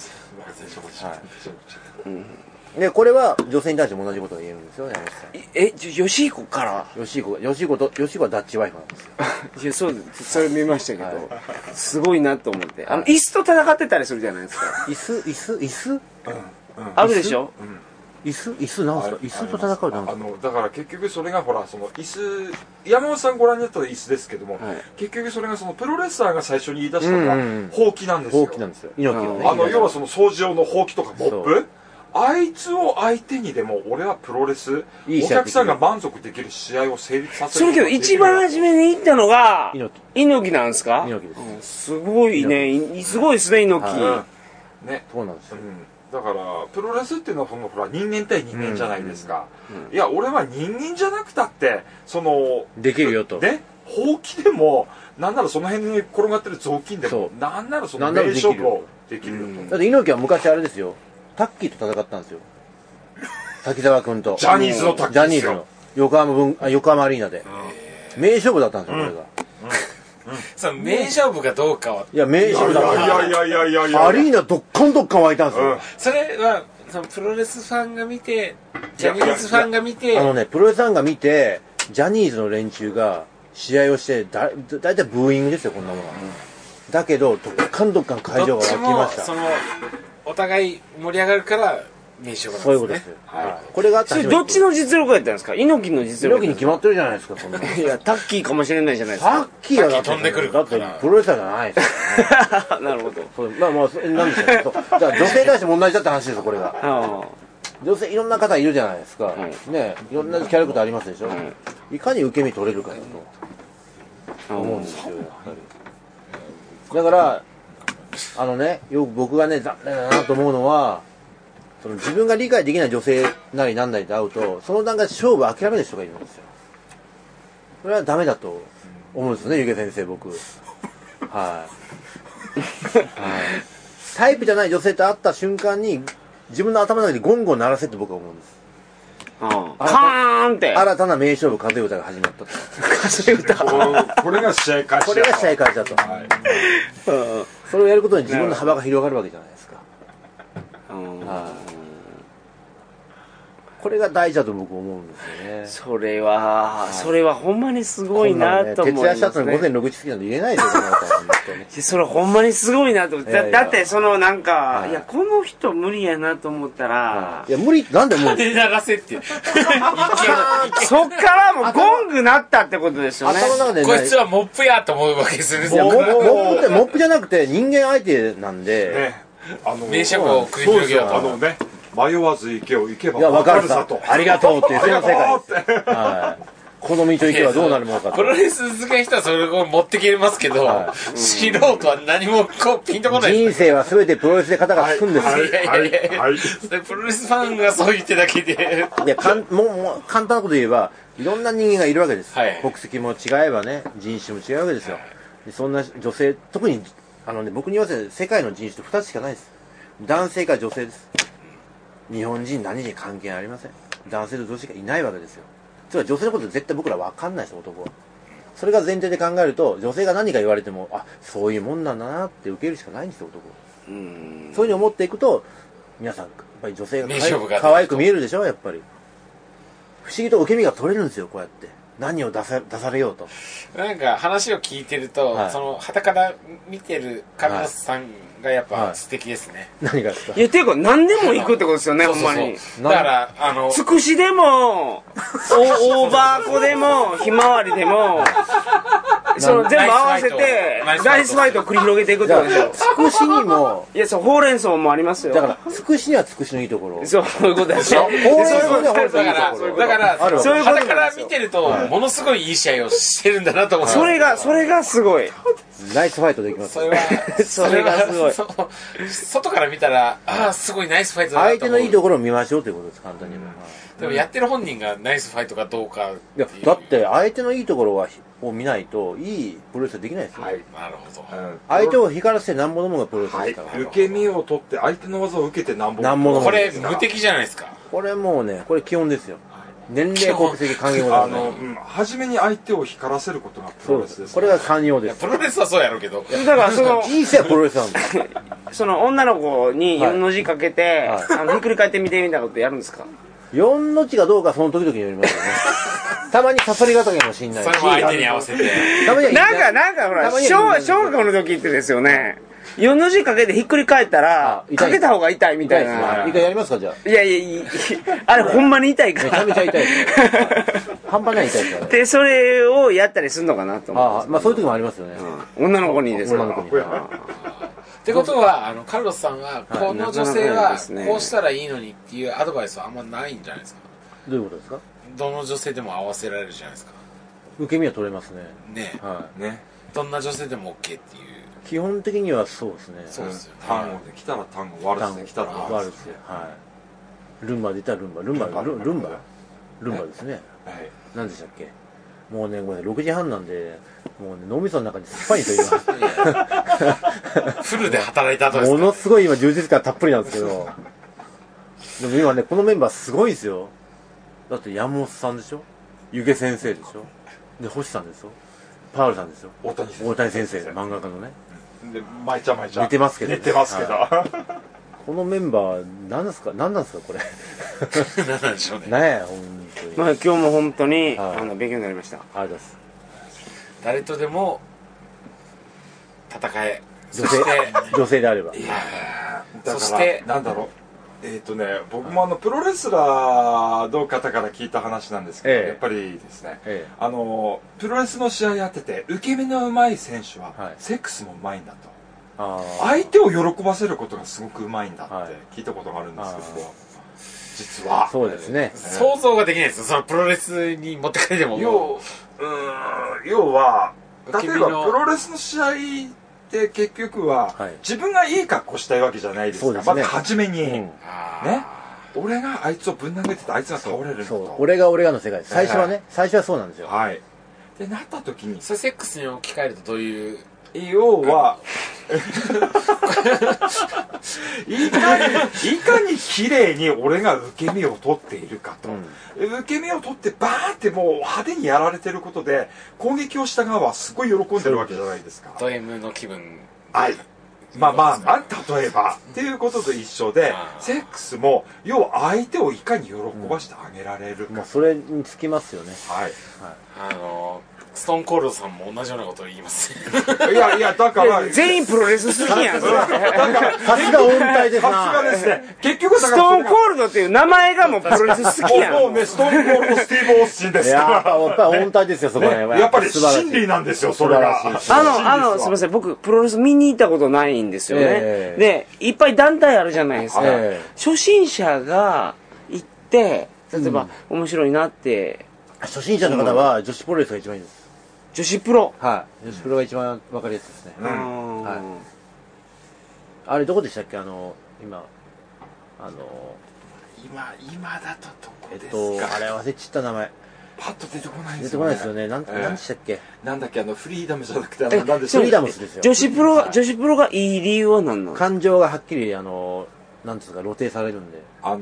[SPEAKER 2] でこれは女性に対しても同じことが言えるんですよね、山
[SPEAKER 4] 本さん。吉彦から
[SPEAKER 2] 吉彦はダッチワイフなんですよ。
[SPEAKER 4] それ見ましたけど、すごいなと思って、椅子と戦ってたりするじゃないですか。
[SPEAKER 2] 椅子
[SPEAKER 4] あるでしょ。
[SPEAKER 2] 椅子なんですか。椅子と戦うなんですか。
[SPEAKER 1] だから結局それがほらその椅子、山本さんご覧になったら椅子ですけども、結局それがそのプロレスラーが最初に言い出したのがほうきなんですよ。
[SPEAKER 2] ほうきなんですよ。猪木のね。
[SPEAKER 1] 要はその掃除用のほうきとかモップ、あいつを相手にでも俺はプロレスお客さんが満足できる試合を成立させる。
[SPEAKER 4] それけど一番初めに言ったのが猪木なんですか。
[SPEAKER 2] 猪木です。
[SPEAKER 4] すごいね、すごいですね、猪木。
[SPEAKER 1] ね、
[SPEAKER 2] そうなんですよ。
[SPEAKER 1] だからプロレスっていうのはほら人間対人間じゃないですか。いや俺は人間じゃなくたってその
[SPEAKER 2] できるよと。
[SPEAKER 1] ね、ほうきでもなんならその辺に転がってる雑巾でもなんならその名勝負をできるよと。
[SPEAKER 2] だって猪木は昔あれですよ、タッキーと戦ったんですよ。滝沢君と。
[SPEAKER 1] ジャニーズのタッキーですよ。
[SPEAKER 2] ジャニーズの横浜アリーナで名勝負だったんですよ、これが。
[SPEAKER 3] その名勝負かどうかは。
[SPEAKER 2] いや名勝負だった。
[SPEAKER 1] いや
[SPEAKER 2] アリーナどっかん湧いたんですよ。
[SPEAKER 3] それはそのプロレスファンが見て、ジャニーズファンが見て、
[SPEAKER 2] プロレスファンが見て、ジャニーズの連中が試合をしてだいたいブーイングですよ、こんなものは。だけどどっかん会場が沸きました。
[SPEAKER 3] そのお互い盛り上がるから名勝負なんですね。
[SPEAKER 2] そういうことですよ。これがあった。
[SPEAKER 4] どっちの実力やったんですか。猪木の実力。
[SPEAKER 2] 猪木に決まってるじゃないですか、そんな。
[SPEAKER 4] いやタッキーかもしれないじゃないですか。
[SPEAKER 2] タッキーはだって
[SPEAKER 3] 飛んでくる。
[SPEAKER 2] だってプロレスラーじゃないですよ。
[SPEAKER 4] なるほど。
[SPEAKER 2] まあなんでしょう。だから女性に対して問題だって話ですよ、これが。女性いろんな方いるじゃないですか。ね、いろんなキャラクターありますでしょ。いかに受け身取れるかだと思うんですよ、やっぱり。だからよく僕がね残念だなと思うのは、その自分が理解できない女性なりなんなりと会うと、その段階で勝負を諦める人がいるんですよ。それはダメだと思うんですよね、ゆげ先生、僕。はい。 タイプじゃない女性と会った瞬間に自分の頭の中でゴンゴン鳴らせって僕は思うんです。
[SPEAKER 4] カーンって
[SPEAKER 2] 新たな名勝負風歌が始まったと。
[SPEAKER 4] 風歌
[SPEAKER 1] これが試合開始だと。
[SPEAKER 2] これが試合開始だと、はい、それをやることに自分の幅が広がるわけじゃないですか。これが大事だと僕思うんですよね。
[SPEAKER 4] それはほんまにすごいなと思いますね。
[SPEAKER 2] 徹夜シャツの午前6時過ぎなんで入れないですよ。
[SPEAKER 4] それほんまにすごいなと思って。だってそのなんか、いやこの人無理やなと思ったら、
[SPEAKER 2] いや無理なんで無理。
[SPEAKER 3] 流せって。
[SPEAKER 4] そっからもうゴングなったってことですよね。
[SPEAKER 2] 頭の中で
[SPEAKER 3] こいつはモップやと思うわけですよね。
[SPEAKER 2] モップじゃなくて人間相手なんで、
[SPEAKER 3] 名勝負を繰り広げようと。
[SPEAKER 1] 迷わず行けよ、行けば
[SPEAKER 2] 分かるさと。ありがとうっていう、その世界です。はい。この道を行けばどうなるものかと。
[SPEAKER 3] プロレス好きな人はそれを持ってきれますけど、素人は何もピンとこない。
[SPEAKER 2] 人生は全てプロレスで肩がつくんですよ。
[SPEAKER 3] いやそれプロレスファンがそう言ってだけで。
[SPEAKER 2] いや、もう簡単なこと言えば、いろんな人間がいるわけです。国籍も違えばね、人種も違うわけですよ。そんな女性、特に、僕に言わせて世界の人種って2つしかないです。男性か女性です。日本人何人関係ありません。男性と女性がいないわけですよ。つまり女性のこと絶対僕ら分かんないです、男は。それが前提で考えると、女性が何か言われても、あ、そういうもんなんだなって受けるしかないんですよ、男は。そういうふうに思っていくと、皆さん、やっぱり女性が可愛く見えるでしょ、やっぱり。不思議と受け身が取れるんですよ、こうやって。何を出されようと。
[SPEAKER 3] なんか話を聞いてると、その傍から見てるカルロスさんがやっぱ素敵ですね。
[SPEAKER 2] 何がですか？
[SPEAKER 4] いや、ていうか何でも行くってことですよね、ほんまに。
[SPEAKER 3] だから
[SPEAKER 4] つくしでも大バーコでもひまわりでもその全部合わせてナイスファイトを繰り広げていくってことですよ。
[SPEAKER 2] つくしにも、
[SPEAKER 4] いや、そう、ほうれん草もありますよ。
[SPEAKER 2] だからつくしにはつくしのいいところ。
[SPEAKER 4] そういうことですよ。
[SPEAKER 2] ほうれん草にはほうれん草のいいところ。
[SPEAKER 3] だからそういうことから見てるとものすごいいい試合をしてるんだなと思う。
[SPEAKER 4] それがすごい。
[SPEAKER 2] ナイスファイトできます。
[SPEAKER 4] それがすごい。
[SPEAKER 3] 外から見たら、ああ、すごいナイスファイトだなと思う。
[SPEAKER 2] 相手のいいところを見ましょうということです、簡単に言えば。
[SPEAKER 3] でもやってる本人がナイスファイトかどうか。
[SPEAKER 2] いや、だって相手のいいところを見ないといいプロレスはできないですよ。
[SPEAKER 3] はい、なるほど。
[SPEAKER 2] 相手を光らせてなんぼのものがプロレスですから。
[SPEAKER 1] 受け身を取って相手の技を受けてなんぼ
[SPEAKER 2] のもの。
[SPEAKER 3] これ無敵じゃないですか。
[SPEAKER 2] これもうね、これ基本ですよ。年齢、国籍、関係ございません。
[SPEAKER 1] 初めに相手を光らせることがプロレスです。
[SPEAKER 2] これが寛容です。
[SPEAKER 3] プロレスはそうやろうけど。
[SPEAKER 4] だからその
[SPEAKER 2] 人生はプロレスなんです。
[SPEAKER 4] その女の子に4の字かけて、ひっくり返ってみてみたいなことやるんですか
[SPEAKER 2] ？4の字かどうかその時々によりますよね。たまに刺さりがたかもしんないし。
[SPEAKER 3] それも相手に合わせて。
[SPEAKER 4] なんかほら、小学校の時ってですよね。4の字かけてひっくり返ったら、かけた方が痛いみたいな。
[SPEAKER 2] 一回やりますか、じゃあ。
[SPEAKER 4] いや、あれほんまに痛いから。
[SPEAKER 2] めちゃめちゃ痛いです。半端ない痛いですからね。
[SPEAKER 4] で、それをやったりするのかなと思う。
[SPEAKER 2] まあそういう時もありますよね。
[SPEAKER 4] 女の子にですか？
[SPEAKER 2] 女の子に。
[SPEAKER 3] ってことは、カルロスさんは、この女性はこうしたらいいのにっていうアドバイスはあんまないんじゃないですか？
[SPEAKER 2] どういうことですか？
[SPEAKER 3] どの女性でも合わせられるじゃないですか。
[SPEAKER 2] 受け身は取れますね。
[SPEAKER 3] ね。
[SPEAKER 2] はい。
[SPEAKER 1] ね。
[SPEAKER 3] どんな女性でも OK っていう。
[SPEAKER 2] 基本的にはそうですね。
[SPEAKER 3] そうですよね。
[SPEAKER 1] 単語で来たら単語、ワルツで来たらワルツ。
[SPEAKER 2] はい。ルンバで言ったらルンバですね。
[SPEAKER 1] はい。
[SPEAKER 2] 何でしたっけ？もうね、6時半なんで、もうね、脳みその中に酸っぱいと言います。
[SPEAKER 3] フルで働いた後ですか？
[SPEAKER 2] ものすごい今充実感たっぷりなんですけど。でも今ね、このメンバーすごいですよ。だって山本さんでしょ、湯気先生でしょ、で星さんですよ、パウルさんですよ、大谷先生、漫画家のね。
[SPEAKER 1] で舞ちゃん
[SPEAKER 2] 似てますけど、
[SPEAKER 1] 似てますけど、
[SPEAKER 2] このメンバー何なんですかこれ。
[SPEAKER 3] 何なんでしょうね。
[SPEAKER 2] ねえ、本当に。
[SPEAKER 4] まあ今日も本当に勉強になりました。
[SPEAKER 2] ありがとうございます。
[SPEAKER 3] 誰とでも戦え。
[SPEAKER 2] 女性であれば。
[SPEAKER 1] そしてなんだろう。僕もプロレスラーの方から聞いた話なんですけど、やっぱりですね、プロレスの試合やってて受け身の上手い選手はセックスも上手いんだと、相手を喜ばせることがすごく上手いんだって聞いたことがあるんですけど、実は
[SPEAKER 2] そうですね、
[SPEAKER 3] 想像ができないですよ、そのプロレスに持って帰っても。
[SPEAKER 1] 要は例えばプロレスの試合で結局は、自分がいい格好したいわけじゃないですか。まず初めに、ね、俺があいつをぶん投げててあいつが倒れると。
[SPEAKER 2] 俺がの世界。最初はね、最初はそうなんですよ。
[SPEAKER 1] はい。でなった時に、
[SPEAKER 3] それセックスに置き換えるとどういう？
[SPEAKER 1] 要はいかに綺麗に俺が受け身を取っているかと、受け身を取ってバーってもう派手にやられてることで攻撃をした側はすごい喜んでるわけじゃないですか。
[SPEAKER 3] ド M の気分。
[SPEAKER 1] はい。まあ例えばっていうことと一緒で、セックスも要は相手をいかに喜ばしてあげられるか、
[SPEAKER 2] それにつきますよね。
[SPEAKER 1] はい。
[SPEAKER 3] ストーンコールドさんも同じようなことを言います
[SPEAKER 1] いやだから
[SPEAKER 4] 全員プロレス好きやん。それ
[SPEAKER 2] さすが音体ですな。
[SPEAKER 1] さすがですね。結局
[SPEAKER 4] ストーンコールドっていう名前がもうプロレス好きやん。
[SPEAKER 1] もうね、ストーンコールドスティーブ・オースチンですから。
[SPEAKER 2] やっぱ音体ですよ、そこね。
[SPEAKER 1] やっぱり真理なんですよ、それが。
[SPEAKER 4] すみません、僕プロレス見に行ったことないんですよね。で、いっぱい団体あるじゃないですか。初心者が行って例えば面白いなって。
[SPEAKER 2] 初心者の方は女子プロレスが一番いいです。
[SPEAKER 4] 女子プロ。
[SPEAKER 2] はい。女子プロが一番分かりやすいですね。はい。あれどこでしたっけ、今
[SPEAKER 3] だとどこですか。
[SPEAKER 2] あれ忘れちった名前。
[SPEAKER 1] パッと出てこないですよね。
[SPEAKER 2] 出てこないですよね。なんでしたっけ。
[SPEAKER 1] なんだっけ、フリーダムじゃなくて、なんで
[SPEAKER 2] フリーダムスですよ。
[SPEAKER 4] 女子プロがいい理由は何なの？
[SPEAKER 2] 感情がはっきりなんですか、露呈されるんで。はい。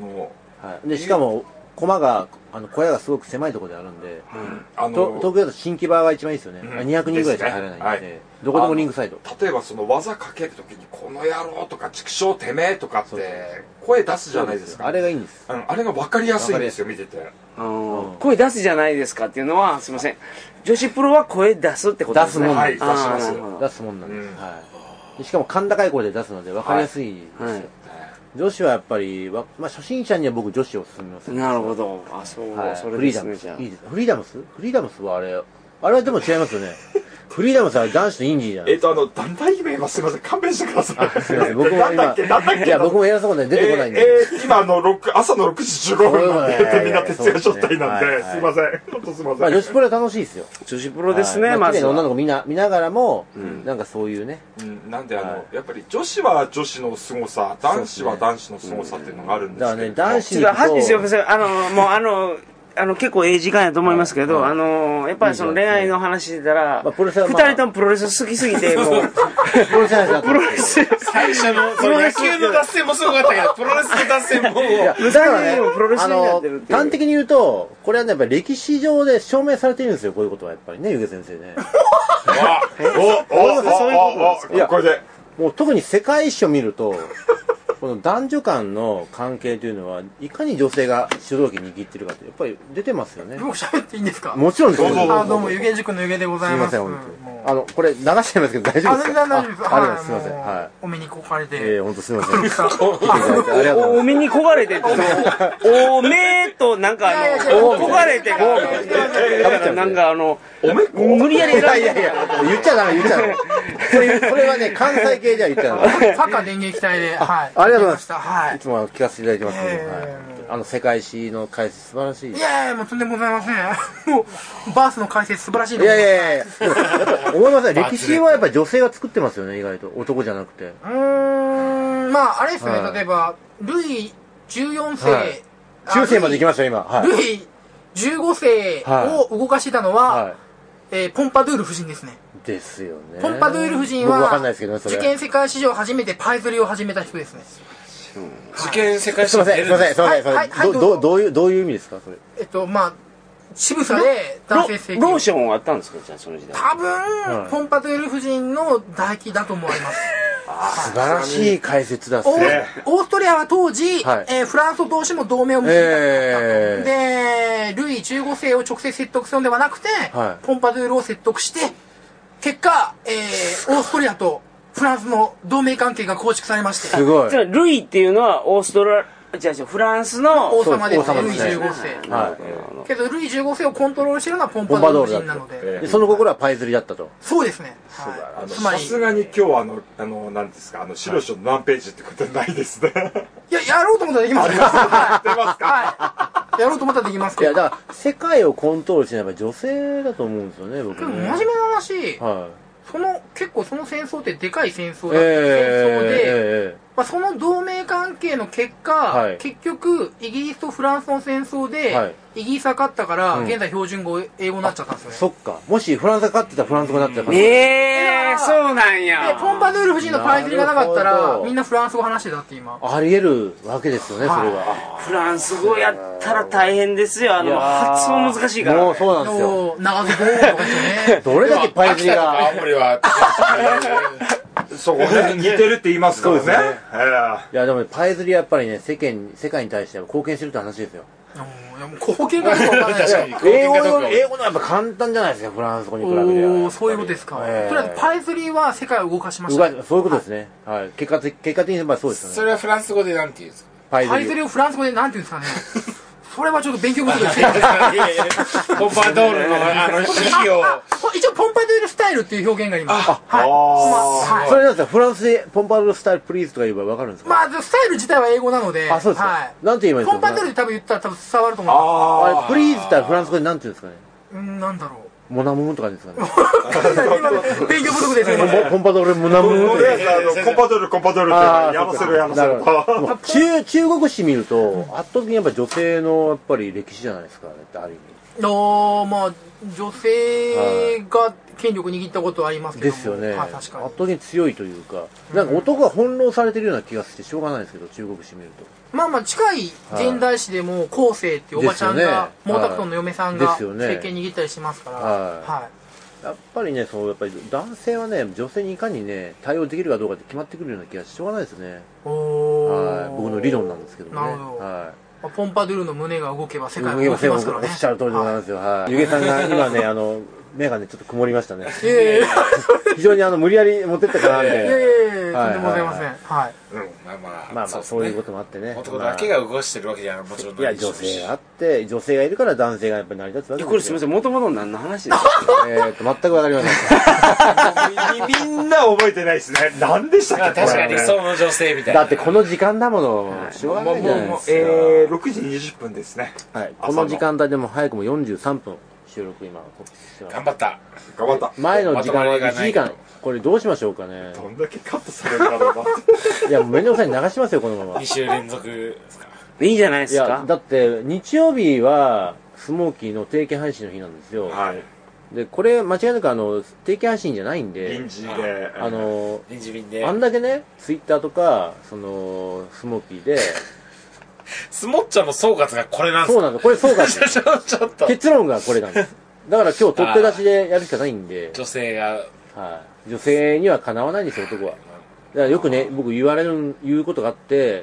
[SPEAKER 2] でしかも小屋がすごく狭いところであるんで、東京だと新木場が一番いいですよね。200人ぐらいしか入らないんで、どこでもリングサイド。
[SPEAKER 1] 例えばその技かけるときにこの野郎とか畜生てめえとかって声出すじゃないですか。
[SPEAKER 2] あれがいいんです。
[SPEAKER 1] あれが分かりやすいんですよ、見てて。
[SPEAKER 4] 声出すじゃないですかっていうのは、すみません、女子プロは声出すってことですね。
[SPEAKER 2] 出すもんなんです。しかも甲高い声で出すので分かりやすいですよ。女子はやっぱり、初心者には僕女子を勧めます。
[SPEAKER 4] なるほど。そう、それですね、じゃあ。
[SPEAKER 2] フリーダムスはあれはでも違いますよね。フリーダムスは男子とインディーじゃないですか。
[SPEAKER 1] 団体名はすみません、勘弁してください。
[SPEAKER 2] すみません、僕も今、いや、僕も偉そうことで出てこないんで。
[SPEAKER 1] 今朝の6時15分までみんな徹夜状態なんで、すみません。本当すみません。
[SPEAKER 2] 女子プロは楽しいですよ。
[SPEAKER 4] 女子プロですね、まず。
[SPEAKER 2] 女の子見ながらも、なんかそういうね。
[SPEAKER 1] なんでやっぱり女子は女子の凄さ、男子は男子の凄さっていうのがあるんですけど。
[SPEAKER 2] だからね、男子に
[SPEAKER 4] はっきりすいません、結構いい時間やと思いますけど、やっぱりその恋愛の話してたら、二人ともプロレス好きすぎて、もう、プロレス、
[SPEAKER 3] 最初の、野球の脱線もすごかったけど、プロレスの脱線も、
[SPEAKER 4] 二人もプロレスになってるっていう。
[SPEAKER 2] 端的に言うと、これはね、やっぱり歴史上で証明されているんですよ、こういうことはやっぱりね、ゆげ先生ね。
[SPEAKER 4] そういうことですか。
[SPEAKER 1] これで。
[SPEAKER 2] もう特に世界史を見ると、この男女間の関係というのは、いかに女性が主導権握ってるかって、やっぱり出てますよね。
[SPEAKER 5] 僕喋っていいんですか？
[SPEAKER 2] もちろんですよ。
[SPEAKER 5] どうも、湯気塾の湯気でございます。
[SPEAKER 2] すいません、本当これ流しちゃいますけど大丈夫ですか？
[SPEAKER 5] 大丈夫です。
[SPEAKER 2] ありがとうございます。すいません。はい。
[SPEAKER 5] お目にこかれて。
[SPEAKER 2] 本当すいません。ありがとうございます。
[SPEAKER 4] お目にこがれてって、おめとなんかこがれてが、なんか無理やり
[SPEAKER 2] いや言っちゃダメ。それはね、関西系では言っちゃダメ。
[SPEAKER 5] サッカー電撃隊で、はい。
[SPEAKER 2] ありがとうございます。
[SPEAKER 5] はい。
[SPEAKER 2] いつも聞かせていただいてますけど、世界史の解説素晴らしい。
[SPEAKER 5] いやもうとんでもございません。もう、バースの解説素晴らしい。
[SPEAKER 2] いや。思いますね。歴史はやっぱり女性が作ってますよね、意外と。男じゃなくて。
[SPEAKER 5] あれですね、例えば、ルイ14世。
[SPEAKER 2] 中世まで行きました、今。
[SPEAKER 5] ルイ15世を動かしてたのは、ポンパドゥール夫人ですね。
[SPEAKER 2] ですよね。
[SPEAKER 5] ポンパドゥール夫人は、
[SPEAKER 2] 受
[SPEAKER 5] 験世界史上初めてパイ釣りを始めた人ですね。
[SPEAKER 3] 受験世界史
[SPEAKER 2] すいません。どういう意味ですか、それ。
[SPEAKER 5] 渋さで男性性
[SPEAKER 4] ローションはあったんですか、じゃあその時代。
[SPEAKER 5] 多分、ポンパドゥール夫人の唾液だと思われます。
[SPEAKER 2] 素晴らしい解説だっすね。
[SPEAKER 5] オーストリアは当時、フランスと同士も同盟を結んだ。で、ルイ15世を直接説得するのではなくて、ポンパドゥールを説得して、結果、オーストリアとフランスの同盟関係が構築されまして。
[SPEAKER 2] すごい。
[SPEAKER 4] じゃあルイっていうのはオーストラリア、フランスの
[SPEAKER 5] 王様ですね、ルイ15世。けど、ルイ15世をコントロールしてるのはポンパドゥール夫人なので。
[SPEAKER 2] その心はパイ釣りだったと。
[SPEAKER 5] そうですね。
[SPEAKER 1] さすがに今日は何ですか、白書の何ページってことはないですね。
[SPEAKER 5] いや、やろうと思ったらできますよ。やろうと思ったらできますけど。
[SPEAKER 2] いや、だから世界をコントロールしてるのは女性だと思うんですよね、僕ね。
[SPEAKER 5] 真面目な話、結構その戦争ってでかい戦争だった。戦争で、 まあ、その同盟関係の結果、結局イギリスとフランスの戦争で、イギリスが勝ったから、現在標準語英語になっちゃったんですよね。
[SPEAKER 2] そっか。もしフランスが勝ってたらフランス語になってたから。
[SPEAKER 4] そうなんや。
[SPEAKER 5] で、ポンパドゥール夫人のパイズリがなかったら、みんなフランス語話してたって今。
[SPEAKER 2] あり得るわけですよね、それは。
[SPEAKER 4] フランス語やったら大変ですよ。発音難しいから。
[SPEAKER 2] もうそうなんですよ。
[SPEAKER 5] 長ズボーとかですよね。
[SPEAKER 2] どれだけパイズリが。
[SPEAKER 3] 青森は。
[SPEAKER 1] そこね、似てるって言いますからね。
[SPEAKER 2] いや、でもパイズリはやっぱりね、世界に対して貢献してるって話ですよ。
[SPEAKER 5] 貢献がどうかわかんないですよ。
[SPEAKER 2] 英語のやっぱ簡単じゃないですか、フランス語に比べて。
[SPEAKER 5] そういうことですか。とりあえずパイズリーは世界を動かしました。
[SPEAKER 2] そういうことですね。はい。結果的にやっぱりそうですよね。
[SPEAKER 3] それはフランス語でなんて言うんですか？
[SPEAKER 5] パイズリーをフランス語でなんて言うんですかね。それはちょっと勉強不足ですね。
[SPEAKER 3] ポンパドールの式を。
[SPEAKER 5] 一応ポンパドゥールスタイルっていう表現があります。
[SPEAKER 2] はい。それなんですか、フランスでポンパドゥールスタイルプリーズとか言えば分かるんですか？
[SPEAKER 5] まあ、スタイル自体は英語なので。
[SPEAKER 2] そうですか。なんて言えばいいんですか？
[SPEAKER 5] ポンパドゥールで多分言ったら伝わると思います。
[SPEAKER 2] プリーズってフランス語でなんて言うんですかね？
[SPEAKER 5] なんだろう。
[SPEAKER 2] モナムーンとかですかね。
[SPEAKER 5] 勉強不足ですよ。
[SPEAKER 2] ポンパドール、モナムーン。
[SPEAKER 1] コンパドールってやらせる。
[SPEAKER 2] 中国史見ると、圧倒的にやっぱ女性のやっぱり歴史じゃないですか、ある意味。
[SPEAKER 5] まあ、女性が権力握ったことはありますけど
[SPEAKER 2] ですよね。
[SPEAKER 5] 確かに。
[SPEAKER 2] 圧倒的に強いというか、なんか男が翻弄されてるような気がしてしょうがないですけど、中国史見ると。
[SPEAKER 5] まあ近い現代史でも後世っていうおばちゃんが、毛沢東の嫁さんが政権握ったりしますから、
[SPEAKER 2] やっぱりね、やっぱり男性はね、女性にいかにね、対応できるかどうかって決まってくるような気がしょうがないですね。僕の理論なんですけどね。
[SPEAKER 5] なるほど。ポンパドゥールの胸が動けば世界が動きますからね。
[SPEAKER 2] おっしゃる通りでございますよ。ゆげさんが今ね、目がね、ちょっと曇りましたね。非常に無理やり持ってったかなって。
[SPEAKER 5] とんでもございません。はい。
[SPEAKER 2] まあそういうこともあってね。
[SPEAKER 3] 男だけが動かしてるわけじゃもちろんない。
[SPEAKER 2] いや、女性があって、女性がいるから男性がやっぱり成り立つわけですよ。
[SPEAKER 4] これすみません、もともと何の話ですか？
[SPEAKER 2] 全くわかりませ
[SPEAKER 1] ん。みんな覚えてないですね。何でしたっけ？
[SPEAKER 3] 確かに理想の女性みたいな。
[SPEAKER 2] だってこの時間だもの。しょうがないじゃないですか。
[SPEAKER 1] 6時20分ですね。
[SPEAKER 2] はい。この時間帯でも早くも43分。収録今
[SPEAKER 3] 頑張った。
[SPEAKER 2] 前の時間は1時間。これどうしましょうかね。
[SPEAKER 1] どんだけカットされるんだろうな。
[SPEAKER 2] いや、めんどくさいに流しますよ、このまま。
[SPEAKER 3] 2週連続ですか。
[SPEAKER 4] いいじゃないですか。
[SPEAKER 2] いや、だって日曜日はスモーキーの定期配信の日なんですよ。で、これ間違いなく定期配信じゃないんで。
[SPEAKER 1] 臨時で。
[SPEAKER 3] 臨時便で。
[SPEAKER 2] あんだけね、ツイッターとか、スモーキーで。
[SPEAKER 3] スモッチョの総括がこれなんですか？
[SPEAKER 2] そうなんです。これ総括。
[SPEAKER 3] ちょっと。
[SPEAKER 2] 結論がこれなんです。だから今日取って出しでやるしかないんで。
[SPEAKER 3] 女性が。
[SPEAKER 2] 女性にはかなわないんですよ、男は。だからよくね、僕言うことがあって、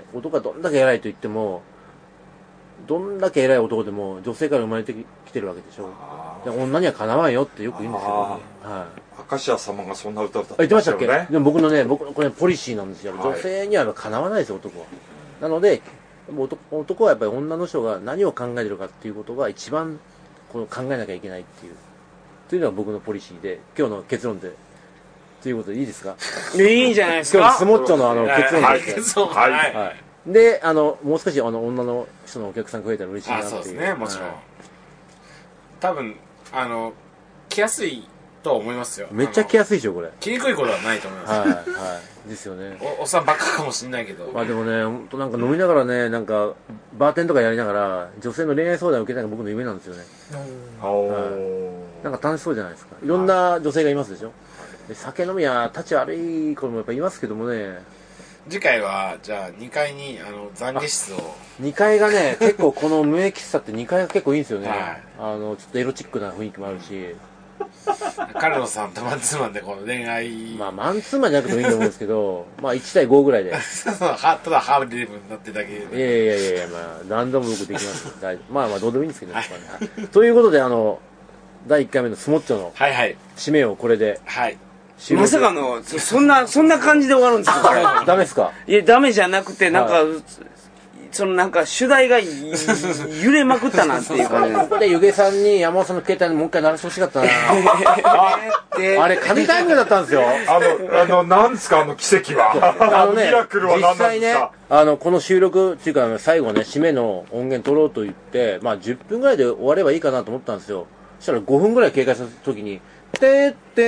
[SPEAKER 2] 男がどんだけ偉いと言っても、どんだけ偉い男でも女性から生まれてきてるわけでしょ。女にはかなわんよってよく言うんですよ。
[SPEAKER 1] 明石家様がそんな歌歌
[SPEAKER 2] ってましたよね。言ってましたっけ？でも僕のこれポリシーなんですよ。女性にはかなわないですよ、男は。なので、男はやっぱり女の人が何を考えてるかっていうことが一番考えなきゃいけないっていう。というのが僕のポリシーで、今日の結論で。ということでいいですか？
[SPEAKER 4] いいじゃないですか。
[SPEAKER 2] 今日スモッチョの結論です。
[SPEAKER 3] はい。
[SPEAKER 2] で、もう少し女の人のお客さん増えたら嬉しいなっていう。
[SPEAKER 3] そうですね、もちろん。多分、来やすいと思いますよ。
[SPEAKER 2] めっちゃ来やすいでしょ、これ。
[SPEAKER 3] 来にくいことはないと思います。
[SPEAKER 2] はい。ですよね。
[SPEAKER 3] おっさんばっかかもしれないけど。
[SPEAKER 2] まあでもね、ほんとなんか飲みながらね、なんか、バーテンとかやりながら、女性の恋愛相談を受けたのが僕の夢なんですよね。なんか楽しそうじゃないですか。いろんな女性がいますでしょ。酒飲みは立ち悪い子もやっぱいますけどもね。
[SPEAKER 3] 次回はじゃあ2階に懺悔室を
[SPEAKER 2] 2階がね結構この無縁喫茶って2階が結構いいんですよね、ちょっとエロチックな雰囲気もあるし
[SPEAKER 3] カルロスさんとマンツーマンでこの恋愛
[SPEAKER 2] マンツーマンじゃなくてもいいと思うんですけど1対5ぐらいで
[SPEAKER 3] ただハードレブになってだけで
[SPEAKER 2] いや何度も僕できますどうでもいいんですけど、ということで第1回目のスモッチョの締めをこれで
[SPEAKER 4] まさかのそんな感じで終わるんですか？
[SPEAKER 2] ダメですか？
[SPEAKER 4] いやダメじゃなくてなんか主題が揺れまくったなっていう感じ。
[SPEAKER 2] ここでゆげさんに山本さんの携帯にもう一回鳴らしてほしかったな。あれ神タイミングだったんですよ。
[SPEAKER 1] なんですか奇跡は。ミラクルは何なんですか？
[SPEAKER 2] 実際ねこの収録っていうか最後ね締めの音源取ろうと言って10分ぐらいで終わればいいかなと思ったんですよ。そしたら5分ぐらい経過した時にてってっ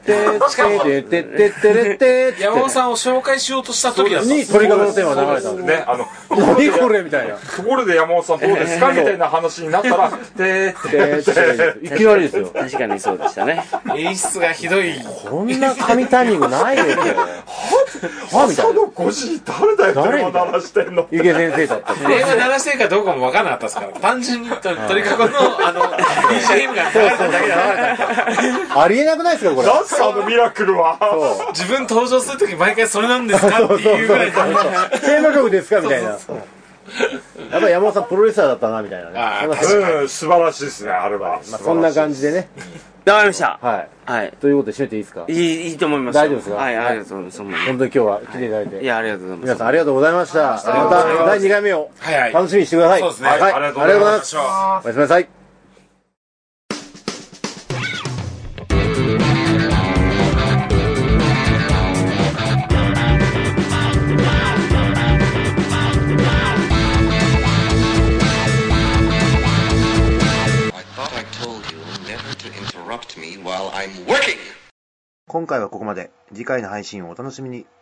[SPEAKER 3] 山本さんを紹介しようとした時だった
[SPEAKER 2] に鳥かごのテーマ流れたんですね。何これみたいな。
[SPEAKER 1] ところで山本さんどうですかみたいな話になったら、
[SPEAKER 2] いきなりですよ。
[SPEAKER 4] 確かにそうでしたね。
[SPEAKER 3] 演出がひどい。
[SPEAKER 2] こんな神タイミングないですよ。
[SPEAKER 1] 朝の5時誰だよ、電話鳴らしてんの。
[SPEAKER 2] 池先生だった。
[SPEAKER 3] 電話鳴らしてるかどうかも分からなかったですから。単純に鳥かごの、BGM が流れただけだ。
[SPEAKER 2] ありえなくないですか、これ。
[SPEAKER 1] なんすか、ミラクルは。
[SPEAKER 3] 自分登場するとき毎回それなんですかっていうぐらい。
[SPEAKER 2] テーマ曲ですかみたいな。やっぱり山本さんプロレスラーだったな、みたいなね。
[SPEAKER 1] 素晴らしいですね、あれは。
[SPEAKER 2] そんな感じでね。
[SPEAKER 4] わかりました。
[SPEAKER 2] はい。ということで締めていいですか？
[SPEAKER 4] いいと思います。
[SPEAKER 2] 大丈夫ですか？
[SPEAKER 4] はい、ありがとうございます。
[SPEAKER 2] 本当に今日は来ていただいて。
[SPEAKER 4] いや、ありがとうございます。
[SPEAKER 2] 皆さんありがとうございました。また第2回目を楽しみにしてください。
[SPEAKER 3] そうですね。
[SPEAKER 2] はい。ありがとうございます。おやすみなさい。今回はここまで。次回の配信をお楽しみに。